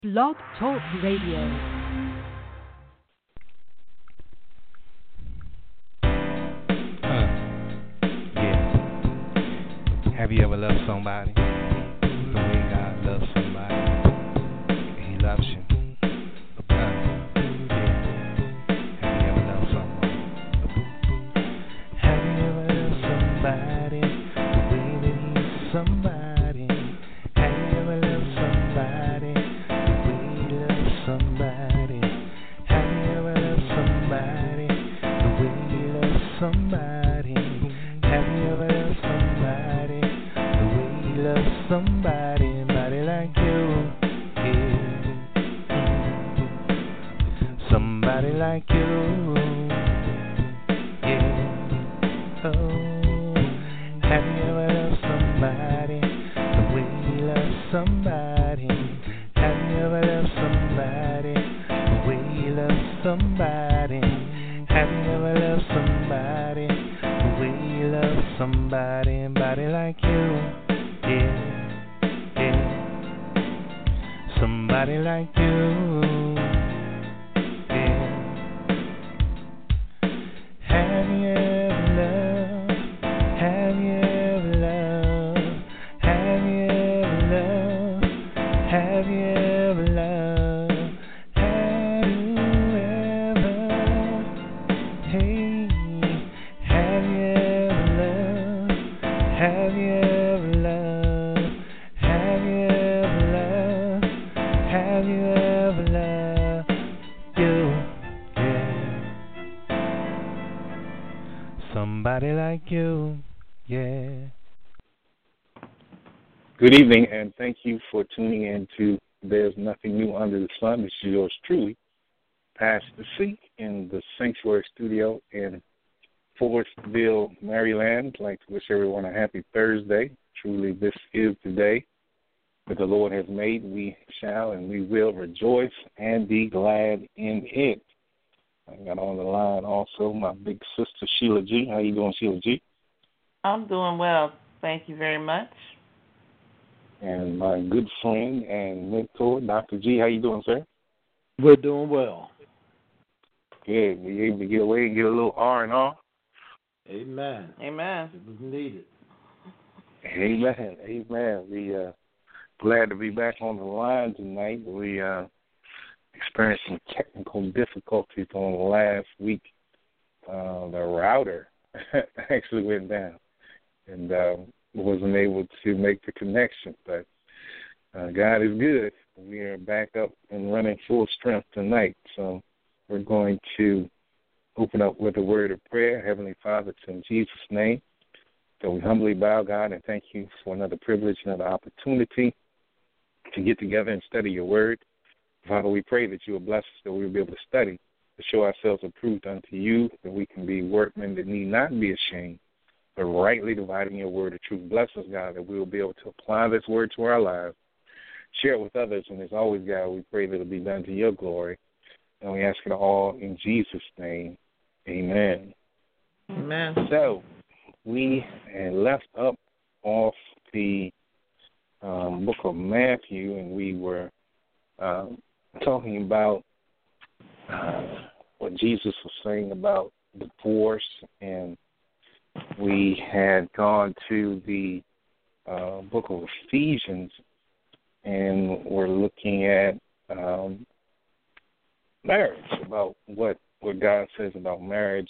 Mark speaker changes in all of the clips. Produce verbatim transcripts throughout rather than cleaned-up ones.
Speaker 1: Blog Talk Radio.
Speaker 2: Have you ever loved somebody the way God loves somebody? He loves you. Uh, yeah. Have you ever loved someone? Have you ever loved somebody the way that he's somebody? Have you ever loved somebody the way he loves somebody? Have you ever loved somebody the way he loves somebody? Have you ever loved somebody? Love somebody, somebody like you, yeah. Somebody like you, yeah. Oh, have you ever loved somebody the way you love somebody? Have you ever loved somebody the way you love somebody? Have you ever loved somebody the way you love somebody, somebody like you? Yeah, yeah, somebody like you, yeah. Have you ever loved, have you ever loved, have you ever loved, have you ever loved, have you ever, hey, have you ever loved, have you ever loved? Somebody like you, yeah.
Speaker 3: Good evening, and thank you for tuning in to There's Nothing New Under the Sun. This is yours truly, Pastor C, in the Sanctuary Studio in Forestville, Maryland. I'd like to wish everyone a happy Thursday. Truly, this is the day that the Lord has made. We shall and we will rejoice and be glad in it. I got on the line also my big sister, Sheila G. How you doing, Sheila G?
Speaker 4: I'm doing well. Thank you very much.
Speaker 3: And my good friend and mentor, Doctor G. How you doing, sir?
Speaker 5: We're doing well.
Speaker 3: Good. We able to get away and get a little R and R.
Speaker 5: Amen.
Speaker 4: Amen.
Speaker 5: It was needed.
Speaker 3: Amen. Amen. We uh glad to be back on the line tonight. We uh experienced some technical difficulties on last week. Uh, the router actually went down and uh, wasn't able to make the connection. But uh, God is good. We are back up and running full strength tonight. So we're going to open up with a word of prayer. Heavenly Father, it's in Jesus' name. So we humbly bow, God, and thank you for another privilege, another opportunity to get together and study your word. Father, we pray that you will bless us, that we will be able to study, to show ourselves approved unto you, that we can be workmen that need not be ashamed, but rightly dividing your word of truth. Bless us, God, that we will be able to apply this word to our lives, share it with others, and as always, God, we pray that it will be done to your glory. And we ask it all in Jesus' name. Amen.
Speaker 4: Amen.
Speaker 3: So we had left up off the um, book of Matthew, and we were um, talking about uh, what Jesus was saying about divorce, and we had gone to the uh, book of Ephesians, and we're looking at um, marriage, about what, what God says about marriage,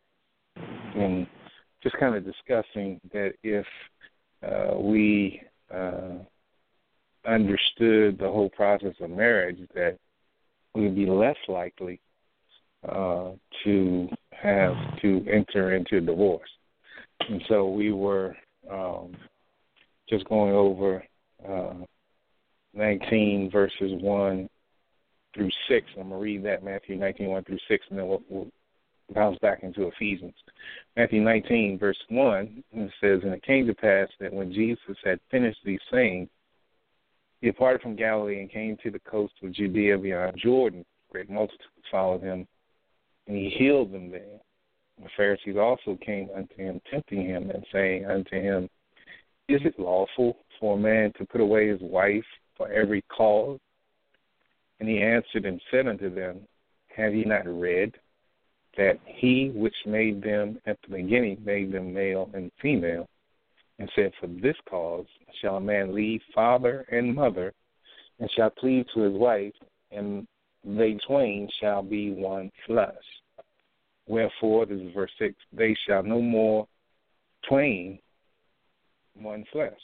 Speaker 3: and just kind of discussing that if uh, we uh, understood the whole process of marriage, that we would be less likely uh, to have to enter into divorce. And so we were um, just going over uh, nineteen verses one through six. I'm going to read that, Matthew nineteen, one through six, and then we'll, we'll bounce back into Ephesians. Matthew nineteen, verse one, it says, "And it came to pass that when Jesus had finished these sayings, he departed from Galilee and came to the coast of Judea beyond Jordan. Great multitudes followed him, and he healed them there. The Pharisees also came unto him, tempting him, and saying unto him, Is it lawful for a man to put away his wife for every cause? And he answered and said unto them, have ye not read that he which made them at the beginning made them male and female, and said, for this cause shall a man leave father and mother, and shall cleave to his wife, and they twain shall be one flesh. Wherefore, this is verse six, they shall no more twain one flesh.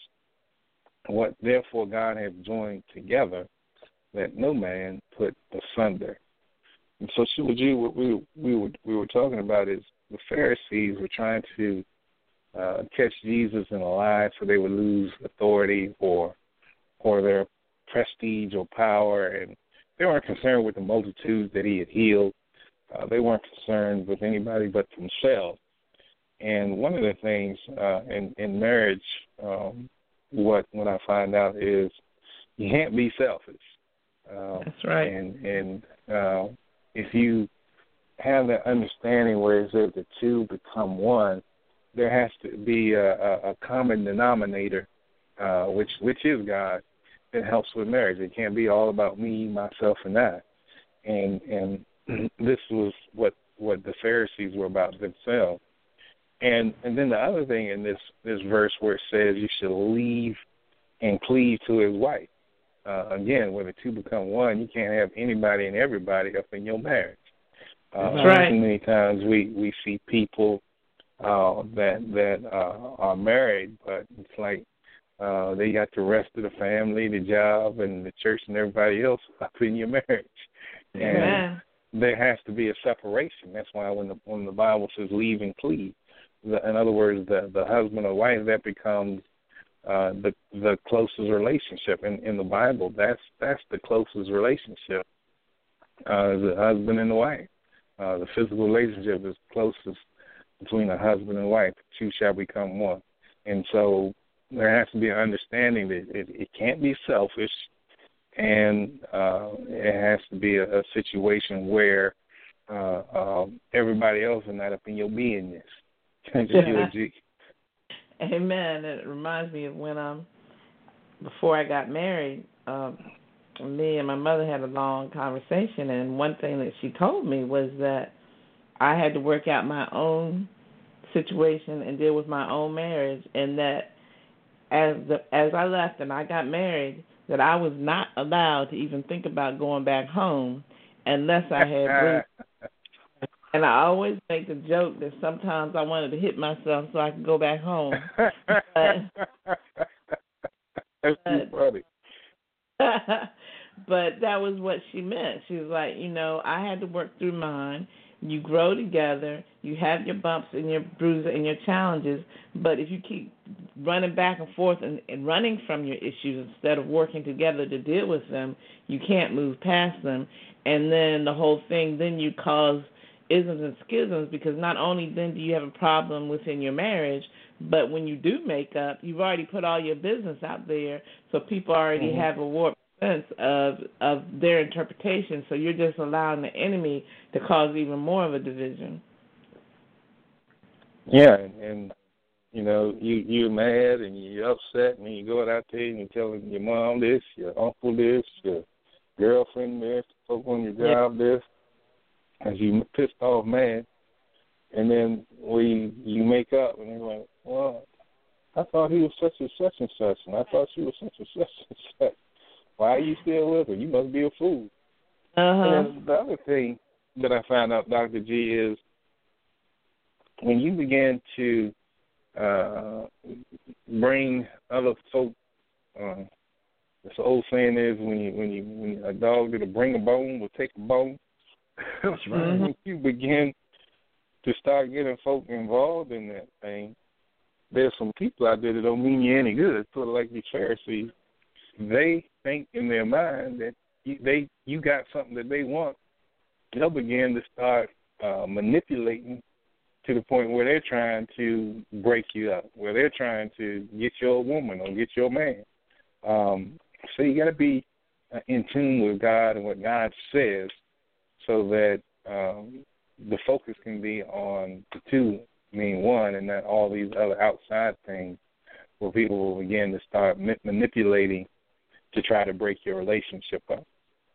Speaker 3: What therefore God hath joined together, let no man put asunder. And so, Shula G, what we we were we were talking about is the Pharisees were trying to uh, catch Jesus in a lie, so they would lose authority or or their prestige or power, and they weren't concerned with the multitudes that he had healed. Uh, they weren't concerned with anybody but themselves. And one of the things uh, in in marriage, um, what what I find out is you can't be selfish. Uh,
Speaker 4: That's right.
Speaker 3: And and uh, if you have that understanding where it says the two become one, there has to be a, a, a common denominator, uh, which which is God, that helps with marriage. It can't be all about me, myself, and I. And and this was what, what the Pharisees were about themselves. And and then the other thing in this, this verse where it says you should leave and cleave to his wife. Uh, again, when the two become one, you can't have anybody and everybody up in your marriage. Uh,
Speaker 4: That's right.
Speaker 3: Too many times we, we see people uh, that that uh, are married, but it's like uh, they got the rest of the family, the job, and the church and everybody else up in your marriage. And
Speaker 4: Amen.
Speaker 3: there has to be a separation. That's why when the when the Bible says leave and cleave, the, in other words, the, the husband or wife, that becomes uh, the the closest relationship in, in the Bible. That's that's the closest relationship. Uh, the husband and the wife. Uh, the physical relationship is closest between a husband and wife. The two shall become one. And so there has to be an understanding that it, it can't be selfish, and uh, it has to be a, a situation where uh, um, everybody else is not up in your beingness.
Speaker 4: Amen. It reminds me of when um before I got married, um, me and my mother had a long conversation, and one thing that she told me was that I had to work out my own situation and deal with my own marriage, and that as the as I left and I got married, that I was not allowed to even think about going back home unless I had room. And I always make the joke that sometimes I wanted to hit myself so I could go back home. But,
Speaker 3: That's too funny.
Speaker 4: but that was what she meant. She was like, you know, I had to work through mine. You grow together. You have your bumps and your bruises and your challenges. But if you keep running back and forth and, and running from your issues instead of working together to deal with them, you can't move past them. And then the whole thing, then you cause isms and schisms, because not only then do you have a problem within your marriage, but when you do make up, you've already put all your business out there, so people already mm-hmm. have a warped sense of of their interpretation, so you're just allowing the enemy to cause even more of a division.
Speaker 3: Yeah, and, and you know, you, you're mad and you're upset, and you go out there and you're telling your mom this, your uncle this, your girlfriend this, folk on your job yeah. this, as you pissed off man, and then we you make up, and you're like, well, I thought he was such and such and such, and I thought she was such and such and such. Why are you still with her? You must be a fool.
Speaker 4: Uh-huh.
Speaker 3: And the other thing that I found out, Doctor G, is when you begin to uh, bring other folk, uh, this old saying is when you when you when a dog that'll bring a bone will take a bone. That's right. When you begin to start getting folk involved in that thing, there's some people out there that don't mean you any good, sort of like these Pharisees. They think in their mind that you, they you got something that they want. They'll begin to start uh, manipulating to the point where they're trying to break you up, where they're trying to get your woman or get your man. Um, so you got to be uh, in tune with God and what God says, so that um, the focus can be on the two, meaning one, and not all these other outside things where people will begin to start ma- manipulating to try to break your relationship up.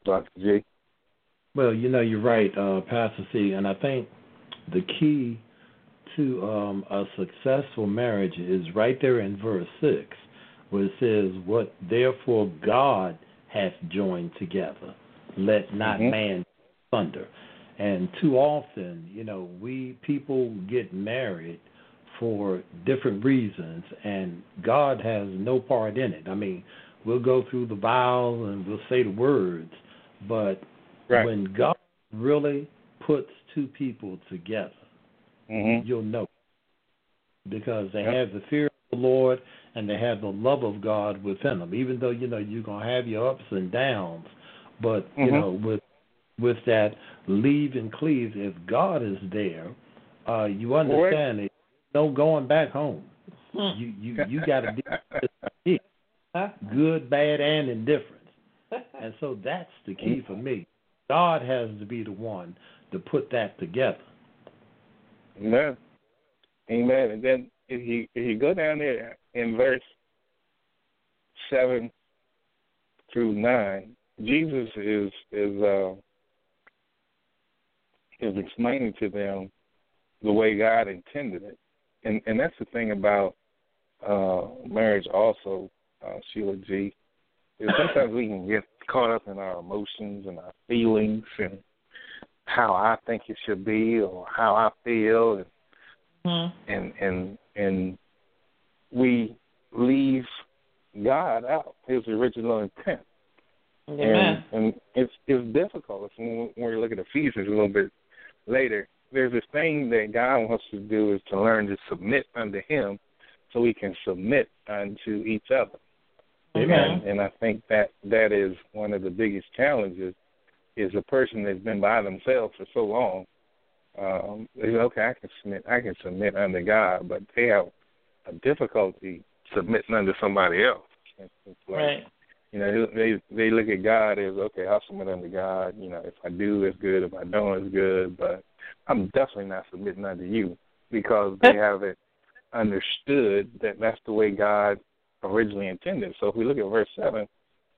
Speaker 3: Doctor G.
Speaker 5: Well, you know, you're right, uh, Pastor C, and I think the key to um, a successful marriage is right there in verse six, where it says, "What therefore God hath joined together, let not
Speaker 3: mm-hmm.
Speaker 5: man asunder." And too often, you know, we people get married for different reasons, and God has no part in it. I mean, we'll go through the vows and we'll say the words, but
Speaker 3: right.
Speaker 5: when God really puts two people together,
Speaker 3: mm-hmm.
Speaker 5: you'll know, because they
Speaker 3: yep.
Speaker 5: have the fear of the Lord and they have the love of God within them. Even though, you know, you're going to have your ups and downs, but,
Speaker 3: mm-hmm.
Speaker 5: you know, with with that leave and cleave, if God is there, uh, you understand it. No going back home. You you, you got to be good, bad, and indifferent. And so that's the key for me. God has to be the one to put that together.
Speaker 3: Amen. Amen. And then if you if you go down there in verse seven through nine, Jesus is is uh, is explaining to them the way God intended it, and and that's the thing about uh, marriage also, uh, Sheila G. Is sometimes we can get caught up in our emotions and our feelings and how I think it should be or how I feel, and mm-hmm. and and and we leave God out, His original intent.
Speaker 4: Amen.
Speaker 3: And, and it's it's difficult. When, when we look at Ephesians a little bit later, there's this thing that God wants us to do is to learn to submit unto Him so we can submit unto each other.
Speaker 5: Amen.
Speaker 3: And, and I think that that is one of the biggest challenges, is a person that's been by themselves for so long. Um, they say, okay, I can submit, I can submit unto God, but they have a difficulty submitting unto somebody else. It's, it's like,
Speaker 4: right.
Speaker 3: You know, they they look at God as, okay, I'll submit unto God. You know, if I do, it's good. If I don't, it's good. But I'm definitely not submitting unto you, because they haven't understood that that's the way God originally intended. So if we look at verse seven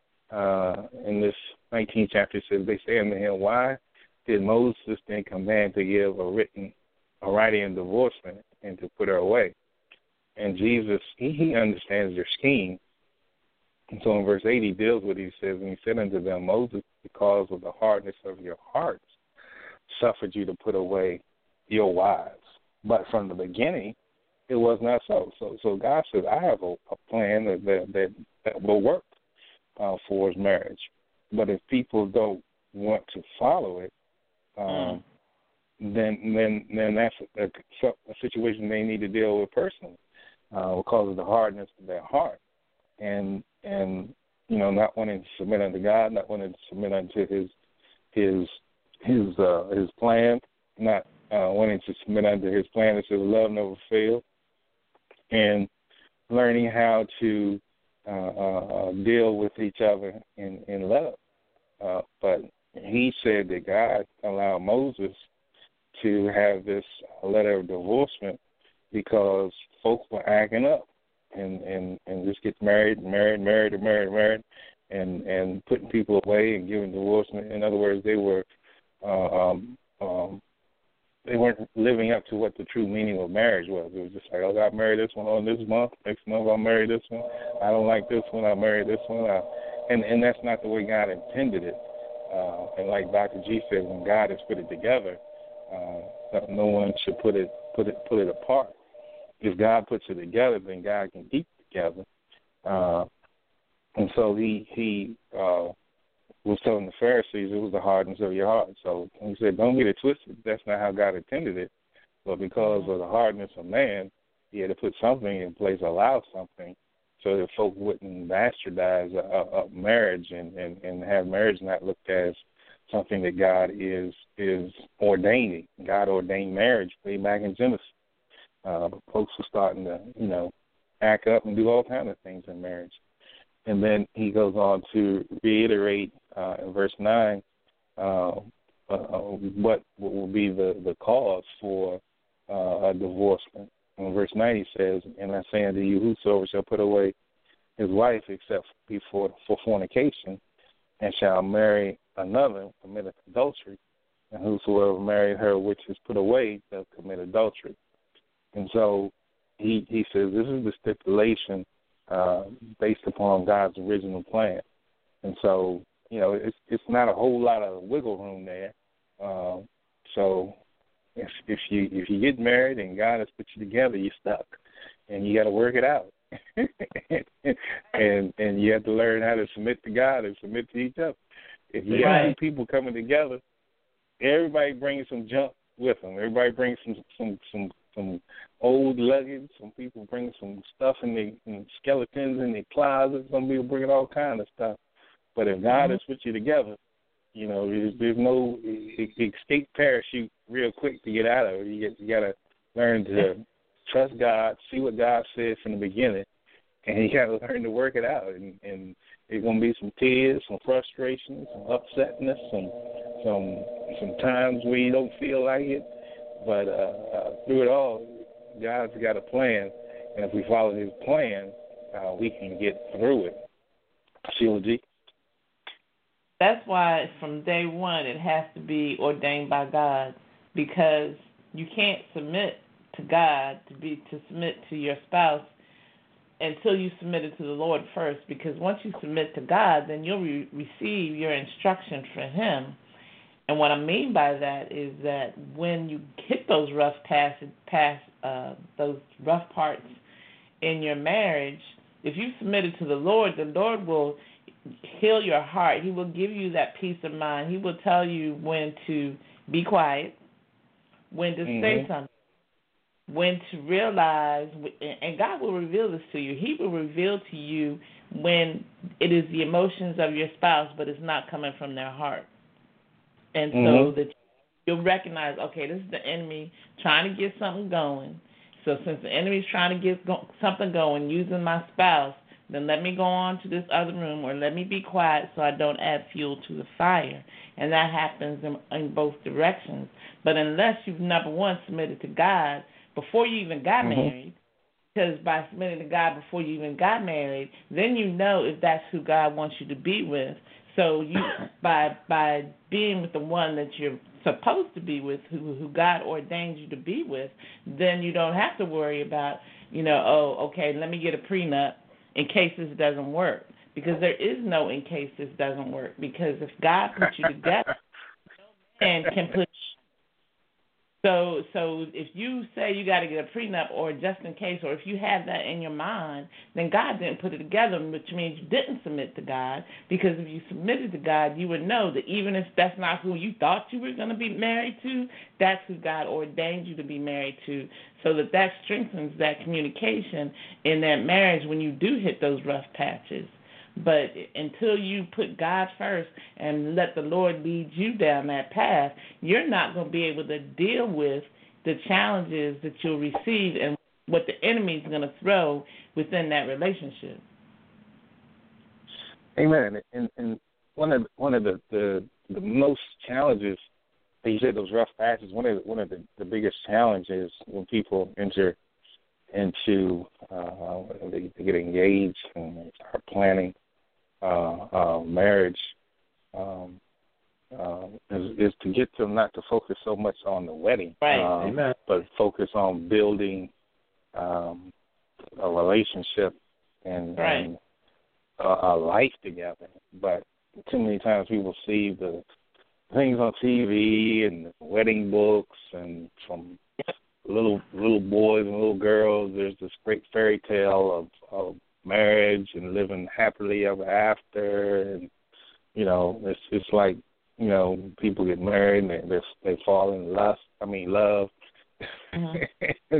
Speaker 3: uh, in this nineteenth chapter, it says, they say unto him, why did Moses then command to give a written, a writing of divorcement and to put her away? And Jesus, he, he understands their scheme. And so in verse eight, he deals with it. He says, and he said unto them, Moses, because of the hardness of your hearts, suffered you to put away your wives. But from the beginning, it was not so. So so God says, I have a, a plan that, that, that, that will work uh, for his marriage. But if people don't want to follow it, um, mm. then then then that's a, a, a situation they need to deal with personally uh, because of the hardness of their heart. And and you know, not wanting to submit unto God, not wanting to submit unto His His His uh, His plan, not uh, wanting to submit unto His plan that says love never fails, and learning how to uh, uh, deal with each other in in love. Uh, but He said that God allowed Moses to have this letter of divorcement because folks were acting up. And, and, and just get married, married, married, and married, married, and, and putting people away and giving divorcement. In other words, they were uh, um, um, they weren't living up to what the true meaning of marriage was. It was just like, oh, I married this one on this month. Next month I'll marry this one. I don't like this one. I'll marry this one. I, and and that's not the way God intended it. Uh, and like Doctor G said, when God has put it together, uh, no one should put it put it put it apart. If God puts it together, then God can keep it together. Uh, and so he he uh, was telling the Pharisees it was the hardness of your heart. So he said, don't get it twisted. That's not how God intended it. But because of the hardness of man, he had to put something in place, allow something, so that folk wouldn't bastardize a, a, a marriage and, and, and have marriage not looked at as something that God is is ordaining. God ordained marriage way back in Genesis. Uh, but folks were starting to, you know, act up and do all kinds of things in marriage. And then he goes on to reiterate uh, in verse nine uh, uh, what, what will be the, the cause for uh, a divorcement. In verse nine he says, and I say unto you, whosoever shall put away his wife except before for fornication, and shall marry another committeth adultery, and whosoever married her which is put away doth commit adultery. And so he he says this is the stipulation uh, based upon God's original plan. And so, you know, it's it's not a whole lot of wiggle room there. Uh, so if if you if you get married and God has put you together, you're stuck, and you got to work it out. and and you have to learn how to submit to God and submit to each other. If you
Speaker 4: Right.
Speaker 3: have two people coming together, everybody brings some junk with them. Everybody brings some some some, some old luggage. Some people bring some stuff in their in skeletons in their closets. Some people bring all kind of stuff. But if God has put you together, you know, there's, there's no escape parachute real quick to get out of it. You get you got to learn to trust God, see what God said from the beginning, and you got to learn to work it out. And, and there's going to be some tears, some frustration, some upsetness, some some some times where you don't feel like it. But uh, uh, through it all, God's got a plan, and if we follow His plan, uh, we can get through it. Sheila G.
Speaker 4: That's why from day one it has to be ordained by God, because you can't submit to God to be to submit to your spouse until you submit it to the Lord first, because once you submit to God, then you'll re- receive your instruction from Him. And what I mean by that is that when you hit those rough pass, pass uh, those rough parts in your marriage, if you submit it to the Lord, the Lord will heal your heart. He will give you that peace of mind. He will tell you when to be quiet, when to
Speaker 3: Mm-hmm.
Speaker 4: say something, when to realize, and God will reveal this to you. He will reveal to you when it is the emotions of your spouse, but it's not coming from their heart. And so
Speaker 3: Mm-hmm.
Speaker 4: that you'll recognize, okay, this is the enemy trying to get something going. So since the enemy's trying to get go- something going using my spouse, then let me go on to this other room, or let me be quiet so I don't add fuel to the fire. And that happens in, in both directions. But unless you've, number one, submitted to God before you even got
Speaker 3: Mm-hmm.
Speaker 4: married, because by submitting to God before you even got married, then you know if that's who God wants you to be with. So you, by by being with the one that you're supposed to be with, who who God ordained you to be with, then you don't have to worry about, you know, oh, okay, let me get a prenup in case this doesn't work, because there is no in case this doesn't work, because if God put you together, no man can put so so if you say you got to get a prenup, or just in case, or if you have that in your mind, then God didn't put it together, which means you didn't submit to God, because if you submitted to God, you would know that even if that's not who you thought you were going to be married to, that's who God ordained you to be married to, so that that strengthens that communication in that marriage when you do hit those rough patches. But until you put God first and let the Lord lead you down that path, you're not going to be able to deal with the challenges that you'll receive and what the enemy is going to throw within that relationship.
Speaker 3: Amen. And, and one of one of the, the, the most challenges, you said those rough patches. One of the, one of the, the biggest challenges when people enter into uh, they, they get engaged and start planning uh, uh, marriage, um, uh, is, is to get them not to focus so much on the wedding,
Speaker 4: Right.
Speaker 3: um,
Speaker 5: Amen.
Speaker 3: but focus on building um, a relationship and,
Speaker 4: Right.
Speaker 3: and a, a life together. But too many times people see the things on T V and wedding books and from little little boys and little girls. There's this great fairy tale of, of marriage and living happily ever after, and you know, it's it's like, you know, people get married and they they, they fall in lust. I mean love,
Speaker 4: Mm-hmm.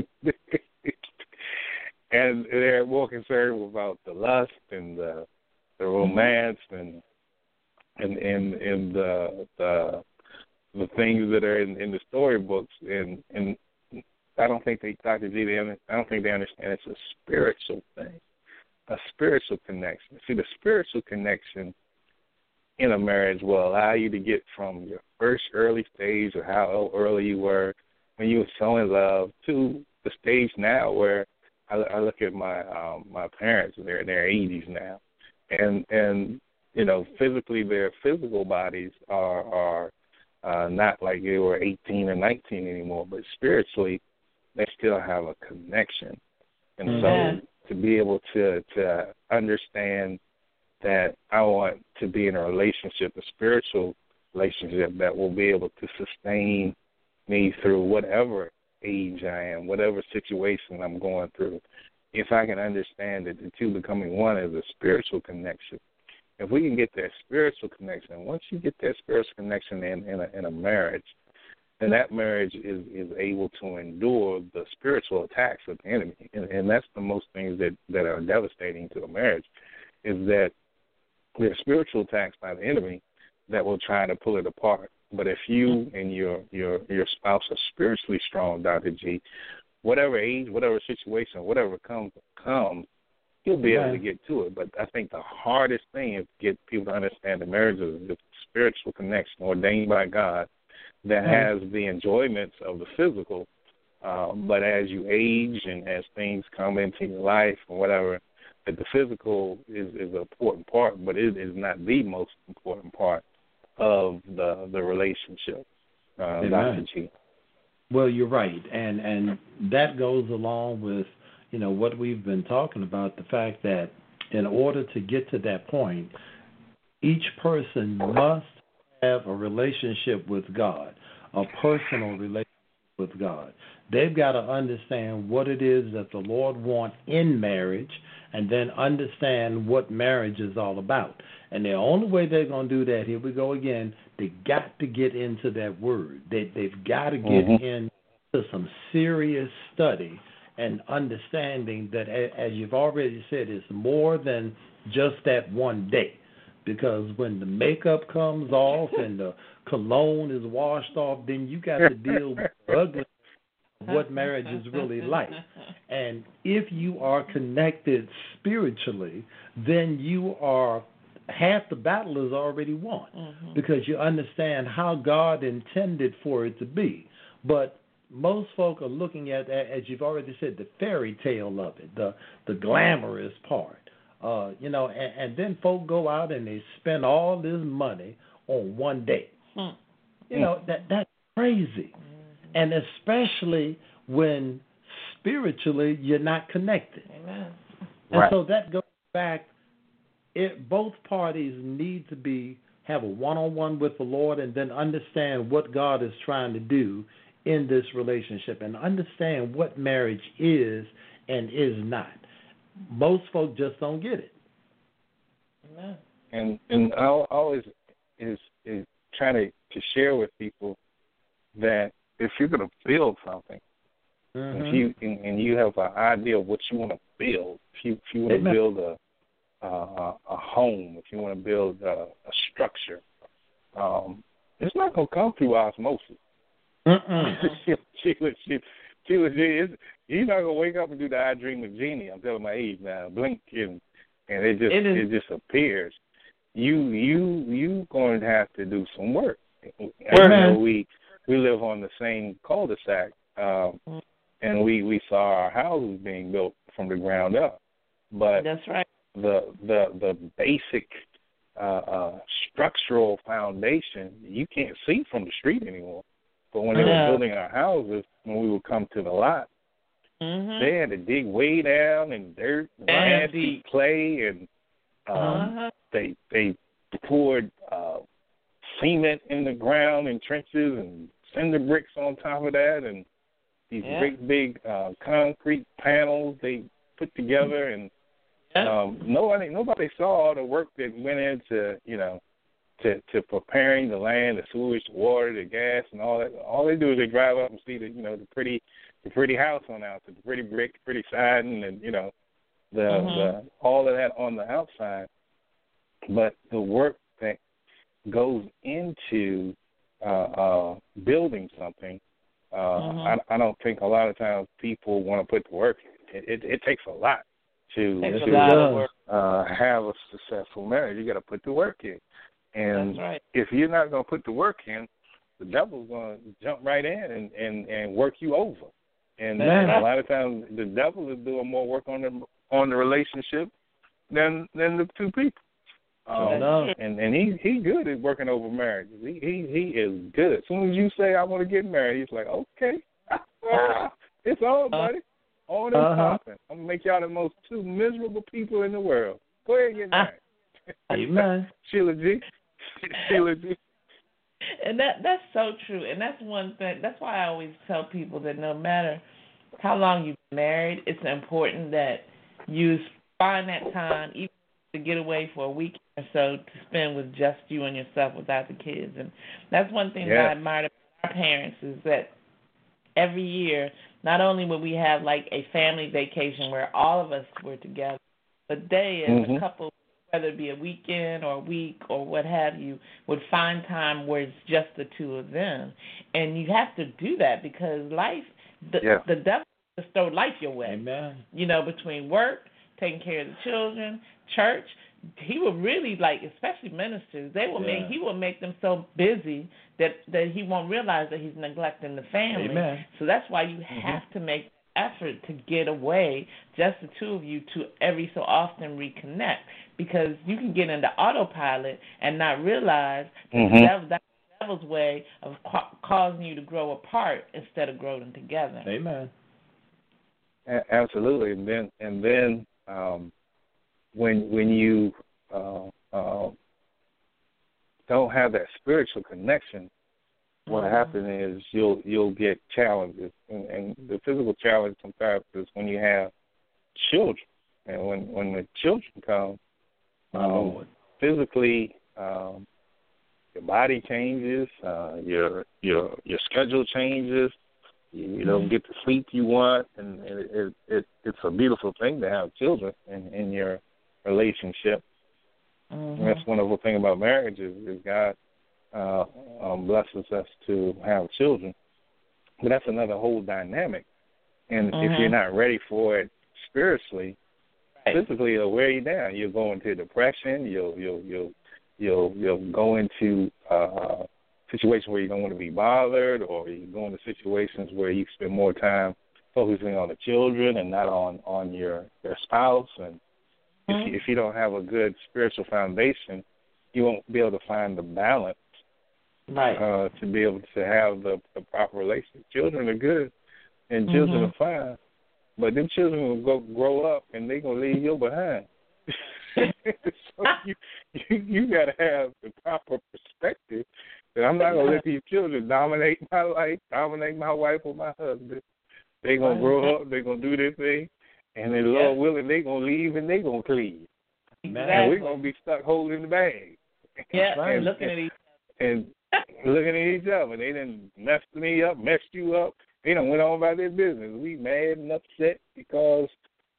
Speaker 3: and they're more concerned about the lust and the the romance and and and and the the the things that are in, in the storybooks, and and I don't think they Doctor G they I don't think they understand it's a spiritual thing, a spiritual connection. See, the spiritual connection in a marriage will allow you to get from your first early stage of how early you were when you were so in love to the stage now where I, I look at my um, my parents, they're in their eighties now, and and you know, physically their physical bodies are are uh, not like they were eighteen or nineteen anymore, but spiritually they still have a connection. And
Speaker 4: mm-hmm.
Speaker 3: so to be able to to understand that I want to be in a relationship, a spiritual relationship that will be able to sustain me through whatever age I am, whatever situation I'm going through. If I can understand that the two becoming one is a spiritual connection, if we can get that spiritual connection, once you get that spiritual connection in, in, a, in a marriage, then that marriage is, is able to endure the spiritual attacks of the enemy. And, and that's the most things that, that are devastating to a marriage, is that there are spiritual attacks by the enemy that will try to pull it apart. But if you and your, your, your spouse are spiritually strong, Doctor G, whatever age, whatever situation, whatever comes, comes, you'll be able to get to it. But I think the hardest thing is to get people to understand the marriage is the spiritual connection ordained by God that has the enjoyments of the physical. Um, but as you age and as things come into your life or whatever, that the physical is, is an important part, but it is not the most important part of the the relationship, uh, Doctor G.
Speaker 5: Well, you're right, and and that goes along with, you know, what we've been talking about, the fact that in order to get to that point, each person must have a relationship with God, a personal relationship with God. They've got to understand what it is that the Lord wants in marriage, and then understand what marriage is all about. And the only way they're going to do that, here we go again, they got to get into that word. They, they've got to get mm-hmm. into some serious study and understanding that, as you've already said, it's more than just that one day. Because when the makeup comes off and the cologne is washed off, then you got to deal with the ugly of what marriage is really like. And if you are connected spiritually, then you are, half the battle is already won, mm-hmm. because you understand how God intended for it to be. But most folk are looking at, as you've already said, the fairy tale of it, the the glamorous part. Uh, you know, and, and then folk go out and they spend all this money on one day. Hmm. You know, that that's crazy. Mm-hmm. And especially when spiritually you're not connected.
Speaker 4: Amen.
Speaker 5: And
Speaker 3: right.
Speaker 5: so that goes back, it, both parties need to be have a one-on-one with the Lord and then understand what God is trying to do in this relationship and understand what marriage is and is not. Most folk just don't get it.
Speaker 3: Amen. And and I always is is trying to, to share with people that if you're going to build something, mm-hmm. if you and, and you have an idea of what you want to build, if you if you want to build a a, a home, if you want to build a, a structure, um, it's not going to come through osmosis. she, she, she, she was. You're not gonna wake up and do the I Dream of Jeannie. I'm telling my age now. Blink and and it just it, it just appears. You you you going to have to do some work. I know we we live on the same cul-de-sac, um, and we, we saw our houses being built from the ground up. But
Speaker 4: that's right.
Speaker 3: The the the basic uh, uh, structural foundation you can't see from the street anymore. But when they
Speaker 4: yeah.
Speaker 3: were building our houses, when we would come to the lot, mm-hmm. they had to dig way down in dirt, nasty clay, and um, uh-huh. they they poured uh, cement in the ground in trenches and cinder bricks on top of that, and these yeah. big big uh, concrete panels they put together, and yeah. um, nobody nobody saw all the work that went into you know. To, to preparing the land, the sewage, the water, the gas, and all that. All they do is they drive up and see the you know the pretty, the pretty house on the outside, the pretty brick, pretty siding, and you know, the, mm-hmm. the all of that on the outside. But the work that goes into uh, uh, building something, uh, mm-hmm. I, I don't think a lot of times people want to put the work in. It, it, it takes a lot to, to
Speaker 4: lot
Speaker 3: uh, have a successful marriage. You got to put the work in. And
Speaker 4: right.
Speaker 3: if you're not going to put the work in, the devil's going to jump right in and, and, and work you over. And
Speaker 5: right.
Speaker 3: a lot of times the devil is doing more work on the on the relationship than than the two people. Um,
Speaker 5: no.
Speaker 3: and and he he good at working over marriages. He he he is good. As soon as you say I want to get married, he's like, okay, it's on, buddy, on and
Speaker 5: Uh-huh.
Speaker 3: popping. I'm gonna make y'all the most two miserable people in the world. Go ahead and get married.
Speaker 5: Amen.
Speaker 3: Sheila G. Sheila G.
Speaker 4: And that that's so true. And that's one thing. That's why I always tell people that no matter how long you've been married, it's important that you find that time, even to get away for a week or so, to spend with just you and yourself without the kids. And that's one thing
Speaker 3: Yeah.
Speaker 4: that I admire about our parents is that every year, not only would we have like a family vacation where all of us were together, but they, as
Speaker 3: Mhm.
Speaker 4: a couple, whether it be a weekend or a week or what have you, would find time where it's just the two of them. And you have to do that because life, the,
Speaker 3: Yeah.
Speaker 4: the devil just throw life your way.
Speaker 5: Amen.
Speaker 4: You know, between work, taking care of the children, church, he will really, like, especially ministers, they will
Speaker 5: Yeah.
Speaker 4: make, he will make them so busy that, that he won't realize that he's neglecting the family.
Speaker 5: Amen.
Speaker 4: So that's why you have to make effort to get away, just the two of you, to every so often reconnect, because you can get into autopilot and not realize that
Speaker 3: Mhm.
Speaker 4: the devil, that's the devil's way of ca- causing you to grow apart instead of growing together.
Speaker 5: Amen.
Speaker 3: A- absolutely. And then and then um, when when you uh, uh, don't have that spiritual connection, what
Speaker 4: Mhm.
Speaker 3: happens is you'll you'll get challenges, and, and the physical challenge sometimes is when you have children, and when when the children come,
Speaker 5: My
Speaker 3: um,
Speaker 5: Lord.
Speaker 3: physically um, your body changes, uh, your your your schedule changes. You, you don't get the sleep you want, and it, it, it it's a beautiful thing to have children in, in your relationship.
Speaker 4: Mhm.
Speaker 3: And that's one of the things about marriage is, is God uh, um, blesses us to have children. But that's another whole dynamic. And if
Speaker 4: Mhm.
Speaker 3: you're not ready for it spiritually,
Speaker 4: Right.
Speaker 3: physically it'll wear you down. You'll go into depression. You'll you'll you'll you'll you'll go into uh, situations where you don't want to be bothered, or you go into situations where you spend more time focusing on the children and not on on your your spouse. And if you, if you don't have a good spiritual foundation, you won't be able to find the balance
Speaker 4: Right.
Speaker 3: uh, to be able to have the, the proper relationship. Children are good, and children
Speaker 4: Mhm.
Speaker 3: are fine, but them children will go grow up and they're gonna leave you behind. So you you, you got to have the proper perspective that I'm not gonna let these children dominate my life, dominate my wife or my husband. They're gonna grow up, they're gonna do their thing, and then
Speaker 4: Yeah.
Speaker 3: Lord willing, they're gonna leave and they're gonna cleave. And
Speaker 4: Exactly.
Speaker 3: we're gonna be stuck holding the bag.
Speaker 4: Yeah,
Speaker 3: and,
Speaker 4: looking
Speaker 3: and,
Speaker 4: at each
Speaker 3: and looking at each other. They done messed me up, messed you up. They done went on about their business. We mad and upset because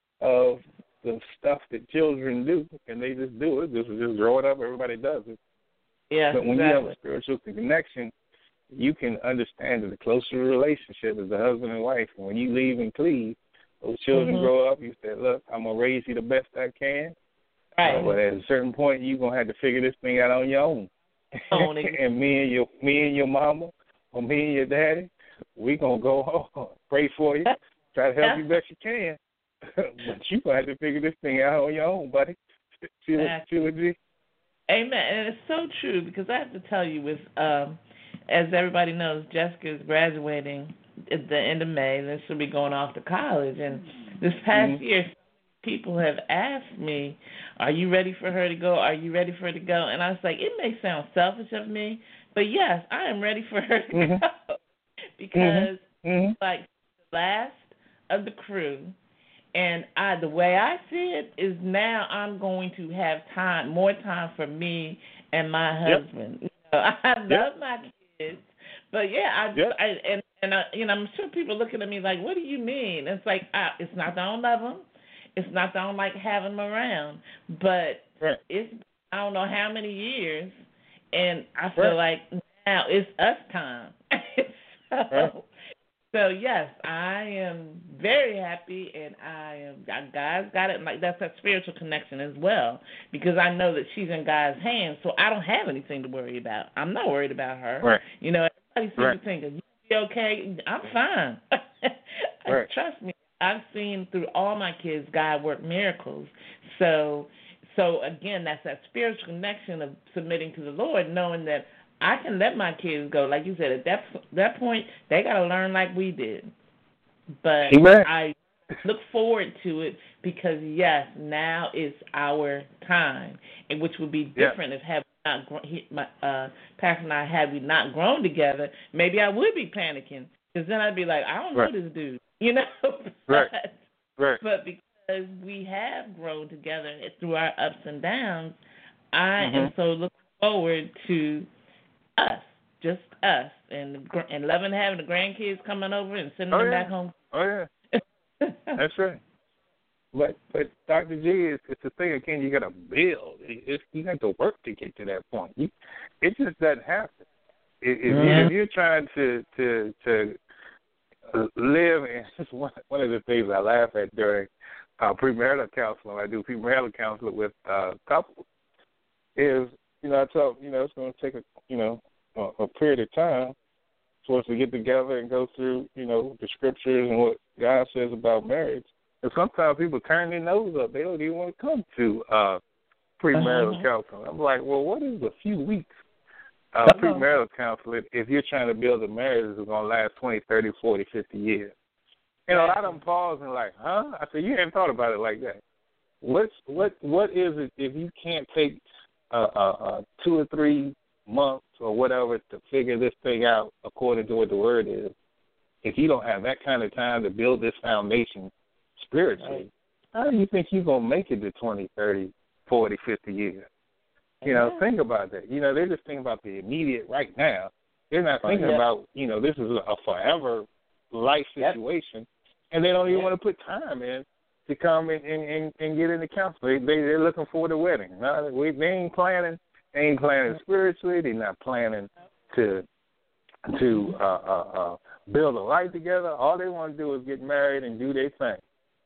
Speaker 3: of the stuff that children do, and they just do it. Just just growing up, everybody does it.
Speaker 4: Yeah,
Speaker 3: But when
Speaker 4: exactly.
Speaker 3: you have a spiritual connection, you can understand that the closer the relationship is the husband and wife. And when you leave and cleave, those children
Speaker 4: Mhm.
Speaker 3: grow up. You say, look, I'm going to raise you the best I can.
Speaker 4: Right.
Speaker 3: Uh, but at a certain point, you're going to have to figure this thing out on your own.
Speaker 4: Own it.
Speaker 3: And me and your me and your mama or me and your daddy, we going to go home, pray for you, try to help you best you can. But you're going to have to figure this thing out on your own, buddy. Sheila,
Speaker 4: Exactly.
Speaker 3: Sheila G.
Speaker 4: Amen. And it's so true because I have to tell you, with um, as everybody knows, Jessica is graduating at the end of May, and then she'll be going off to college. And this past
Speaker 3: Mhm.
Speaker 4: year, people have asked me, "Are you ready for her to go? Are you ready for her to go?" And I was like, it may sound selfish of me, but yes, I am ready for her to
Speaker 3: Mhm.
Speaker 4: go because,
Speaker 3: Mhm.
Speaker 4: like, the last of the crew. And I, the way I see it is now I'm going to have time, more time for me and my
Speaker 3: Yep.
Speaker 4: husband. You know, I love
Speaker 3: Yep.
Speaker 4: my kids, but yeah, I,
Speaker 3: Yep.
Speaker 4: I and and I, you know, I'm sure people are looking at me like, "What do you mean?" It's like I, it's not that I don't love them, it's not that I don't like having them around, but
Speaker 3: Right.
Speaker 4: it's I don't know how many years, and I feel
Speaker 3: Right.
Speaker 4: like now it's us time. so,
Speaker 3: Right.
Speaker 4: so yes, I am very happy, and I am. God's got it. Like that's a spiritual connection as well, because I know that she's in God's hands, so I don't have anything to worry about. I'm not worried about her.
Speaker 3: Right.
Speaker 4: You know, everybody seems
Speaker 3: Right.
Speaker 4: to think, "You be okay?" I'm fine.
Speaker 3: Right.
Speaker 4: Trust me, I've seen through all my kids God work miracles. So, So, again, that's that spiritual connection of submitting to the Lord, knowing that I can let my kids go. Like you said, at that, that point, they got to learn like we did. But
Speaker 3: Amen.
Speaker 4: I look forward to it because, yes, now is our time, and which would be different yeah. if had we not grown, he, my, uh, Pastor and I, had we not grown together, maybe I would be panicking because then I'd be like, I don't
Speaker 3: right.
Speaker 4: know this dude, you know? but,
Speaker 3: right. Right.
Speaker 4: But because we have grown together through our ups and downs, I
Speaker 3: mm-hmm.
Speaker 4: am so looking forward to us, just us, and and loving having the grandkids coming over and sending
Speaker 3: oh,
Speaker 4: them
Speaker 3: yeah.
Speaker 4: back home.
Speaker 3: Oh, yeah. That's right. But, but Doctor G, it's, it's the thing, again, you got to build. It's, you got to work to get to that point. You, it just doesn't happen. If,
Speaker 4: yeah.
Speaker 3: if you're trying to, to, to live, and it's one, one of the things I laugh at during uh, premarital counseling, I do premarital counseling with uh, couples, is, you know, I tell you know, it's going to take a, you know, a, a period of time for us to get together and go through, you know, the scriptures and what God says about marriage. And sometimes people turn their nose up. They don't even want to come to uh, premarital uh-huh. counseling. I'm like, well, what is a few weeks of uh, premarital counseling if you're trying to build a marriage that's going to last twenty, thirty, forty, fifty years? And a lot of them pause and like, huh? I said, you haven't thought about it like that. What's, what What is it if you can't take uh, uh, uh, two or three months or whatever to figure this thing out according to what the word is? If you don't have that kind of time to build this foundation spiritually, right. how do you think you're going to make it to twenty, thirty, forty, fifty years? You know, yeah. think about that. You know, they're just thinking about the immediate right now. They're not thinking oh, yeah. about, you know, this is a forever life situation, yep. and they don't even yep. want to put time in to come and, and, and, and get into counseling. They, they're looking for the wedding. No, we, they ain't planning. They ain't planning spiritually. They're not planning to to uh, uh, uh, build a life together. All they want to do is get married and do their thing.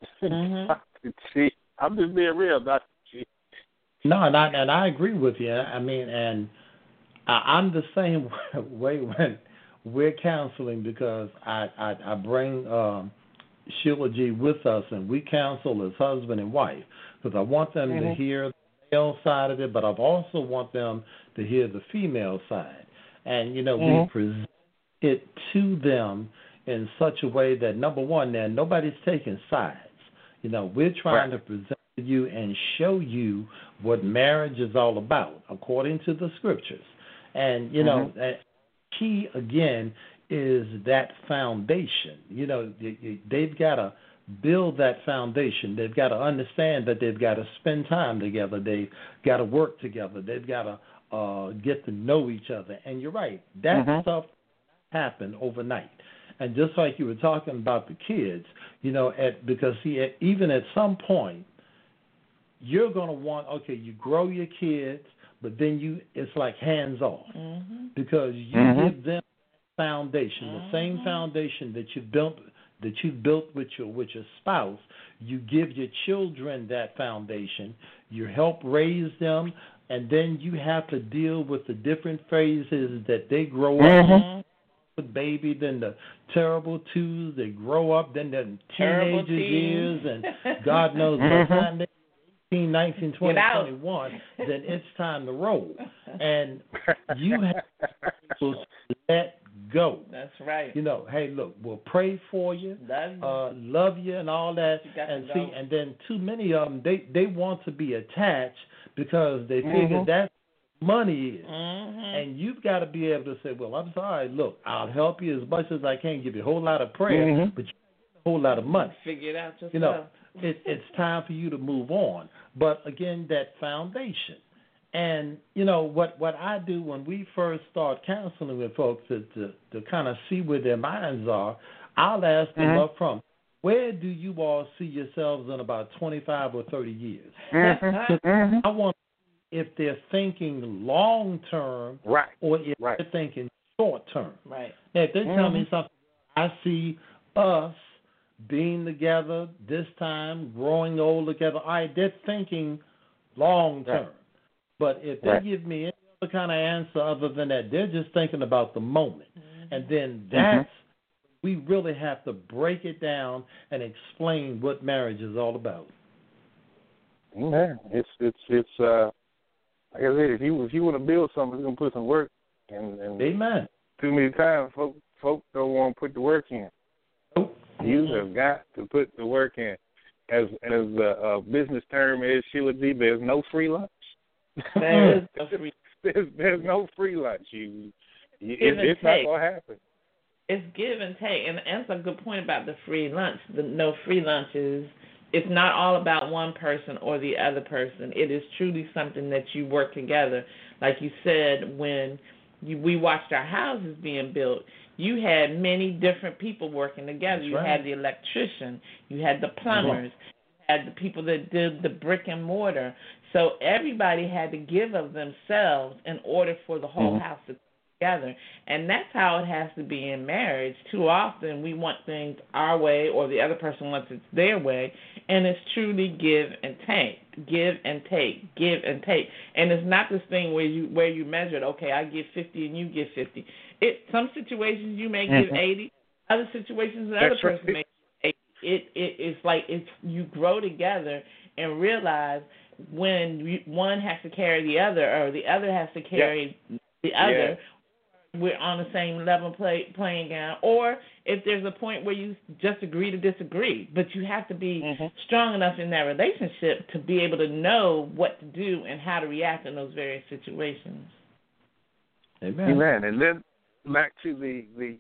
Speaker 3: Mm-hmm. See, I'm just being real, Doctor G.
Speaker 5: No, and I, and I agree with you. I mean, and I, I'm the same way when we're counseling because I, I, I bring um, Sheila G with us, and we counsel as husband and wife because I want them mm-hmm. to hear the male side of it, but I also want them to hear the female side. And, you know, mm-hmm. we present it to them in such a way that, number one, now nobody's taking sides. You know, we're trying right. to present to you and show you what marriage is all about, according to the scriptures. And, you mm-hmm. know, key, again, is that foundation. You know, they've got to build that foundation. They've got to understand that they've got to spend time together. They've got to work together. They've got to uh, get to know each other. And you're right, that mm-hmm. stuff happened overnight. And just like you were talking about the kids, you know, at because see, at, even at some point, you're going to want, okay, you grow your kids, but then you, it's like hands off mm-hmm. because you mm-hmm. give them foundation, mm-hmm. the same foundation that you built that you built with your with your spouse. You give your children that foundation. You help raise them, and then you have to deal with the different phases that they grow mm-hmm. up. Baby, then the terrible twos, they grow up, then the teenager years, and God knows by the time they're eighteen, nineteen, twenty, twenty-one, then it's time to roll. And you have to let go.
Speaker 4: That's right.
Speaker 5: You know, hey, look, we'll pray for you, love you, uh, love you and all that. And see, and then too many of them, they, they want to be attached because they figure mm-hmm. that's money is. Mm-hmm. And you've got to be able to say, well, I'm sorry, look, I'll help you as much as I can, give you a whole lot of prayer, mm-hmm. but you get a whole lot of money.
Speaker 4: Figure it out yourself.
Speaker 5: You know, it, it's time for you to move on. But again, that foundation. And, you know, what, what I do when we first start counseling with folks to, to, to kind of see where their minds are, I'll ask them mm-hmm. up front, where do you all see yourselves in about twenty-five or thirty years? Mm-hmm. I want if they're thinking long term,
Speaker 3: right.
Speaker 5: or if
Speaker 3: right.
Speaker 5: they're thinking short term.
Speaker 4: Right.
Speaker 5: Now, if they
Speaker 3: mm-hmm.
Speaker 5: tell me something, I see us being together this time, growing old together. All right, they're thinking long term. Right. But if they right. give me any other kind of answer other than that, they're just thinking about the moment. Mm-hmm. And then that's mm-hmm. we really have to break it down and explain what marriage is all about.
Speaker 3: Yeah, it's it's it's uh like I said, if you if you want to build something, it's gonna put some work. And, and
Speaker 5: Amen.
Speaker 3: too many times, folks folk don't want to put the work in.
Speaker 5: Nope.
Speaker 3: You have got to put the work in. As as a, a business term is, Sheila G, there's no free lunch.
Speaker 4: There is no free.
Speaker 3: there's there's no free lunch. You, you
Speaker 4: Give
Speaker 3: it,
Speaker 4: and
Speaker 3: it's not
Speaker 4: take.
Speaker 3: gonna happen.
Speaker 4: It's give and take, and that's a good point about the free lunch. The no free lunches. It's not all about one person or the other person. It is truly something that you work together. Like you said, when you, we watched our houses being built, you had many different people working together.
Speaker 5: That's
Speaker 4: you
Speaker 5: right.
Speaker 4: had the electrician, you had the plumbers, you had the people that did the brick and mortar. So everybody had to give of themselves in order for the whole
Speaker 3: Mm-hmm.
Speaker 4: house to together. And that's how it has to be in marriage. Too often we want things our way or the other person wants it their way, and it's truly give and take, give and take, give and take. And it's not this thing where you where you measure it, okay, I give fifty and you give fifty. It some situations you may give
Speaker 3: Mm-hmm.
Speaker 4: eighty, other situations the other
Speaker 3: That's
Speaker 4: person
Speaker 3: right.
Speaker 4: may give eighty. It it it's like it's you grow together and realize when you, one has to carry the other or the other has to carry yeah. the other.
Speaker 3: Yeah.
Speaker 4: We're on the same level play, playing ground, or if there's a point where you just agree to disagree, but you have to be
Speaker 3: Mm-hmm.
Speaker 4: strong enough in that relationship to be able to know what to do and how to react in those various situations.
Speaker 5: Amen.
Speaker 3: Amen. And then back to the the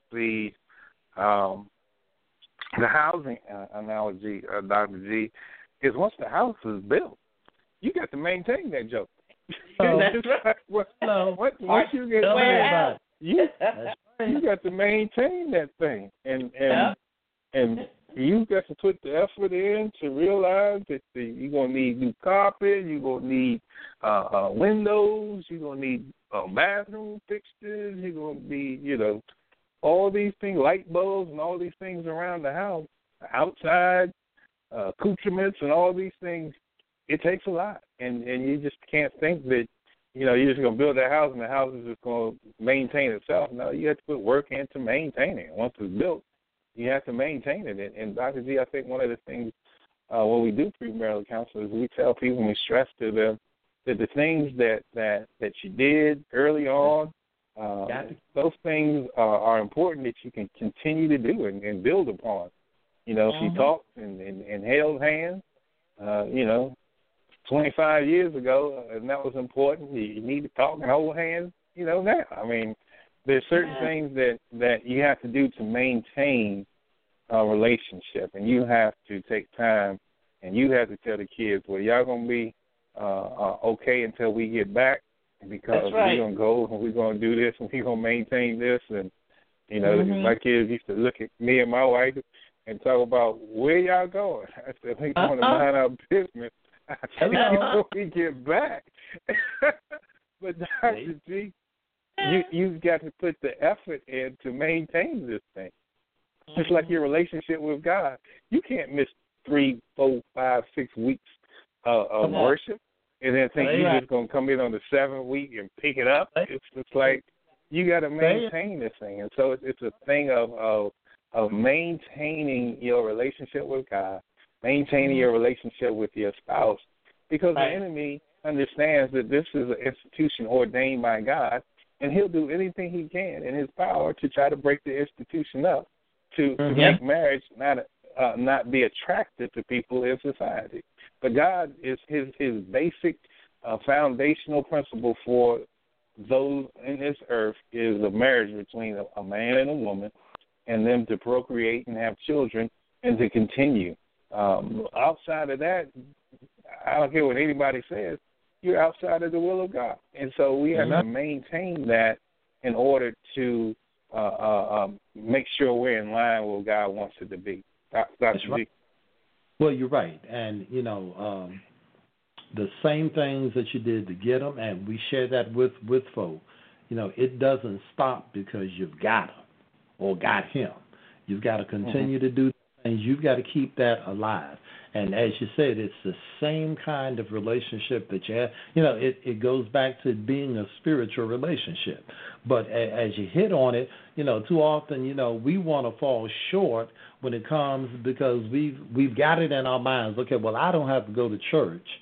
Speaker 3: the um, the housing uh, analogy, uh, Doctor G, is once the house is built, you got to maintain that joke.
Speaker 5: Oh,
Speaker 4: that's right.
Speaker 3: What,
Speaker 5: Hello.
Speaker 3: what, once you get
Speaker 4: Don't worry
Speaker 3: married,
Speaker 4: about
Speaker 3: you
Speaker 5: That's right.
Speaker 3: you got to maintain that thing, and and
Speaker 4: Yeah.
Speaker 3: and you got to put the effort in to realize that the, you're gonna need new carpet, you're gonna need uh, uh, windows, you're gonna need uh, bathroom fixtures, you're gonna be, you know, all these things, light bulbs, and all these things around the house, outside uh, accoutrements, and all these things. It takes a lot, and and you just can't think that, you know, you're just going to build that house and the house is just going to maintain itself. No, you have to put work in to maintain it. Once it's built, you have to maintain it. And, and Doctor G, I think one of the things uh, when we do premarital counseling is we tell people, and we stress to them that the things that, that, that you did early on, uh, those things are, are important that you can continue to do and, and build upon. You know,
Speaker 4: Mm-hmm.
Speaker 3: if you talked and, and, and held hands, uh, you know, twenty-five years ago, and that was important. You need to talk and hold hands, you know, now. I mean, there's certain
Speaker 4: Yeah.
Speaker 3: things that, that you have to do to maintain a relationship, and you have to take time, and you have to tell the kids, well, y'all going to be uh, uh, okay until we get back, because
Speaker 4: That's right.
Speaker 3: we're going to go and we're going to do this, and we're going to maintain this. And, you know,
Speaker 4: Mm-hmm.
Speaker 3: my kids used to look at me and my wife and talk about, where y'all going? I said, we're going to
Speaker 4: Uh-uh.
Speaker 3: mind our business. I said,
Speaker 4: Hello.
Speaker 3: before we get back. But Doctor G, you, you've got to put the effort in to maintain this thing.
Speaker 4: Mm-hmm.
Speaker 3: It's like your relationship with God. You can't miss three, four, five, six weeks uh, of
Speaker 5: Come on.
Speaker 3: worship and then think
Speaker 5: Say
Speaker 3: you're
Speaker 5: it.
Speaker 3: just going to come in on the seventh week and pick it up.
Speaker 5: Say it.
Speaker 3: It's, it's like you got to
Speaker 5: Say it.
Speaker 3: maintain this thing. And so it's, it's a thing of, of, of maintaining your relationship with God, maintaining your relationship with your spouse, because
Speaker 4: Right.
Speaker 3: the enemy understands that this is an institution ordained by God, and he'll do anything he can in his power to try to break the institution up, to, to
Speaker 5: Mhm.
Speaker 3: make marriage not uh, not be attractive to people in society. But God is his his basic uh, foundational principle for those in this earth is a marriage between a, a man and a woman, and them to procreate and have children and to continue. Um, outside of that, I don't care what anybody says, you're outside of the will of God. And so we have
Speaker 5: Amen.
Speaker 3: to maintain that in order to uh, uh, um, make sure we're in line with what God wants it to be. Doctor
Speaker 5: That's right.
Speaker 3: G.
Speaker 5: Well, you're right. And, you know, um, the same things that you did to get them, and we share that with, with folk, you know, it doesn't stop because you've got them or got him. You've got to continue mm-hmm. to do things. You've got to keep that alive. And as you said, it's the same kind of relationship that you have. You know, it, it goes back to being a spiritual relationship. But a, as you hit on it, you know, too often, you know, we want to fall short when it comes because we've, we've got it in our minds. Okay, well, I don't have to go to church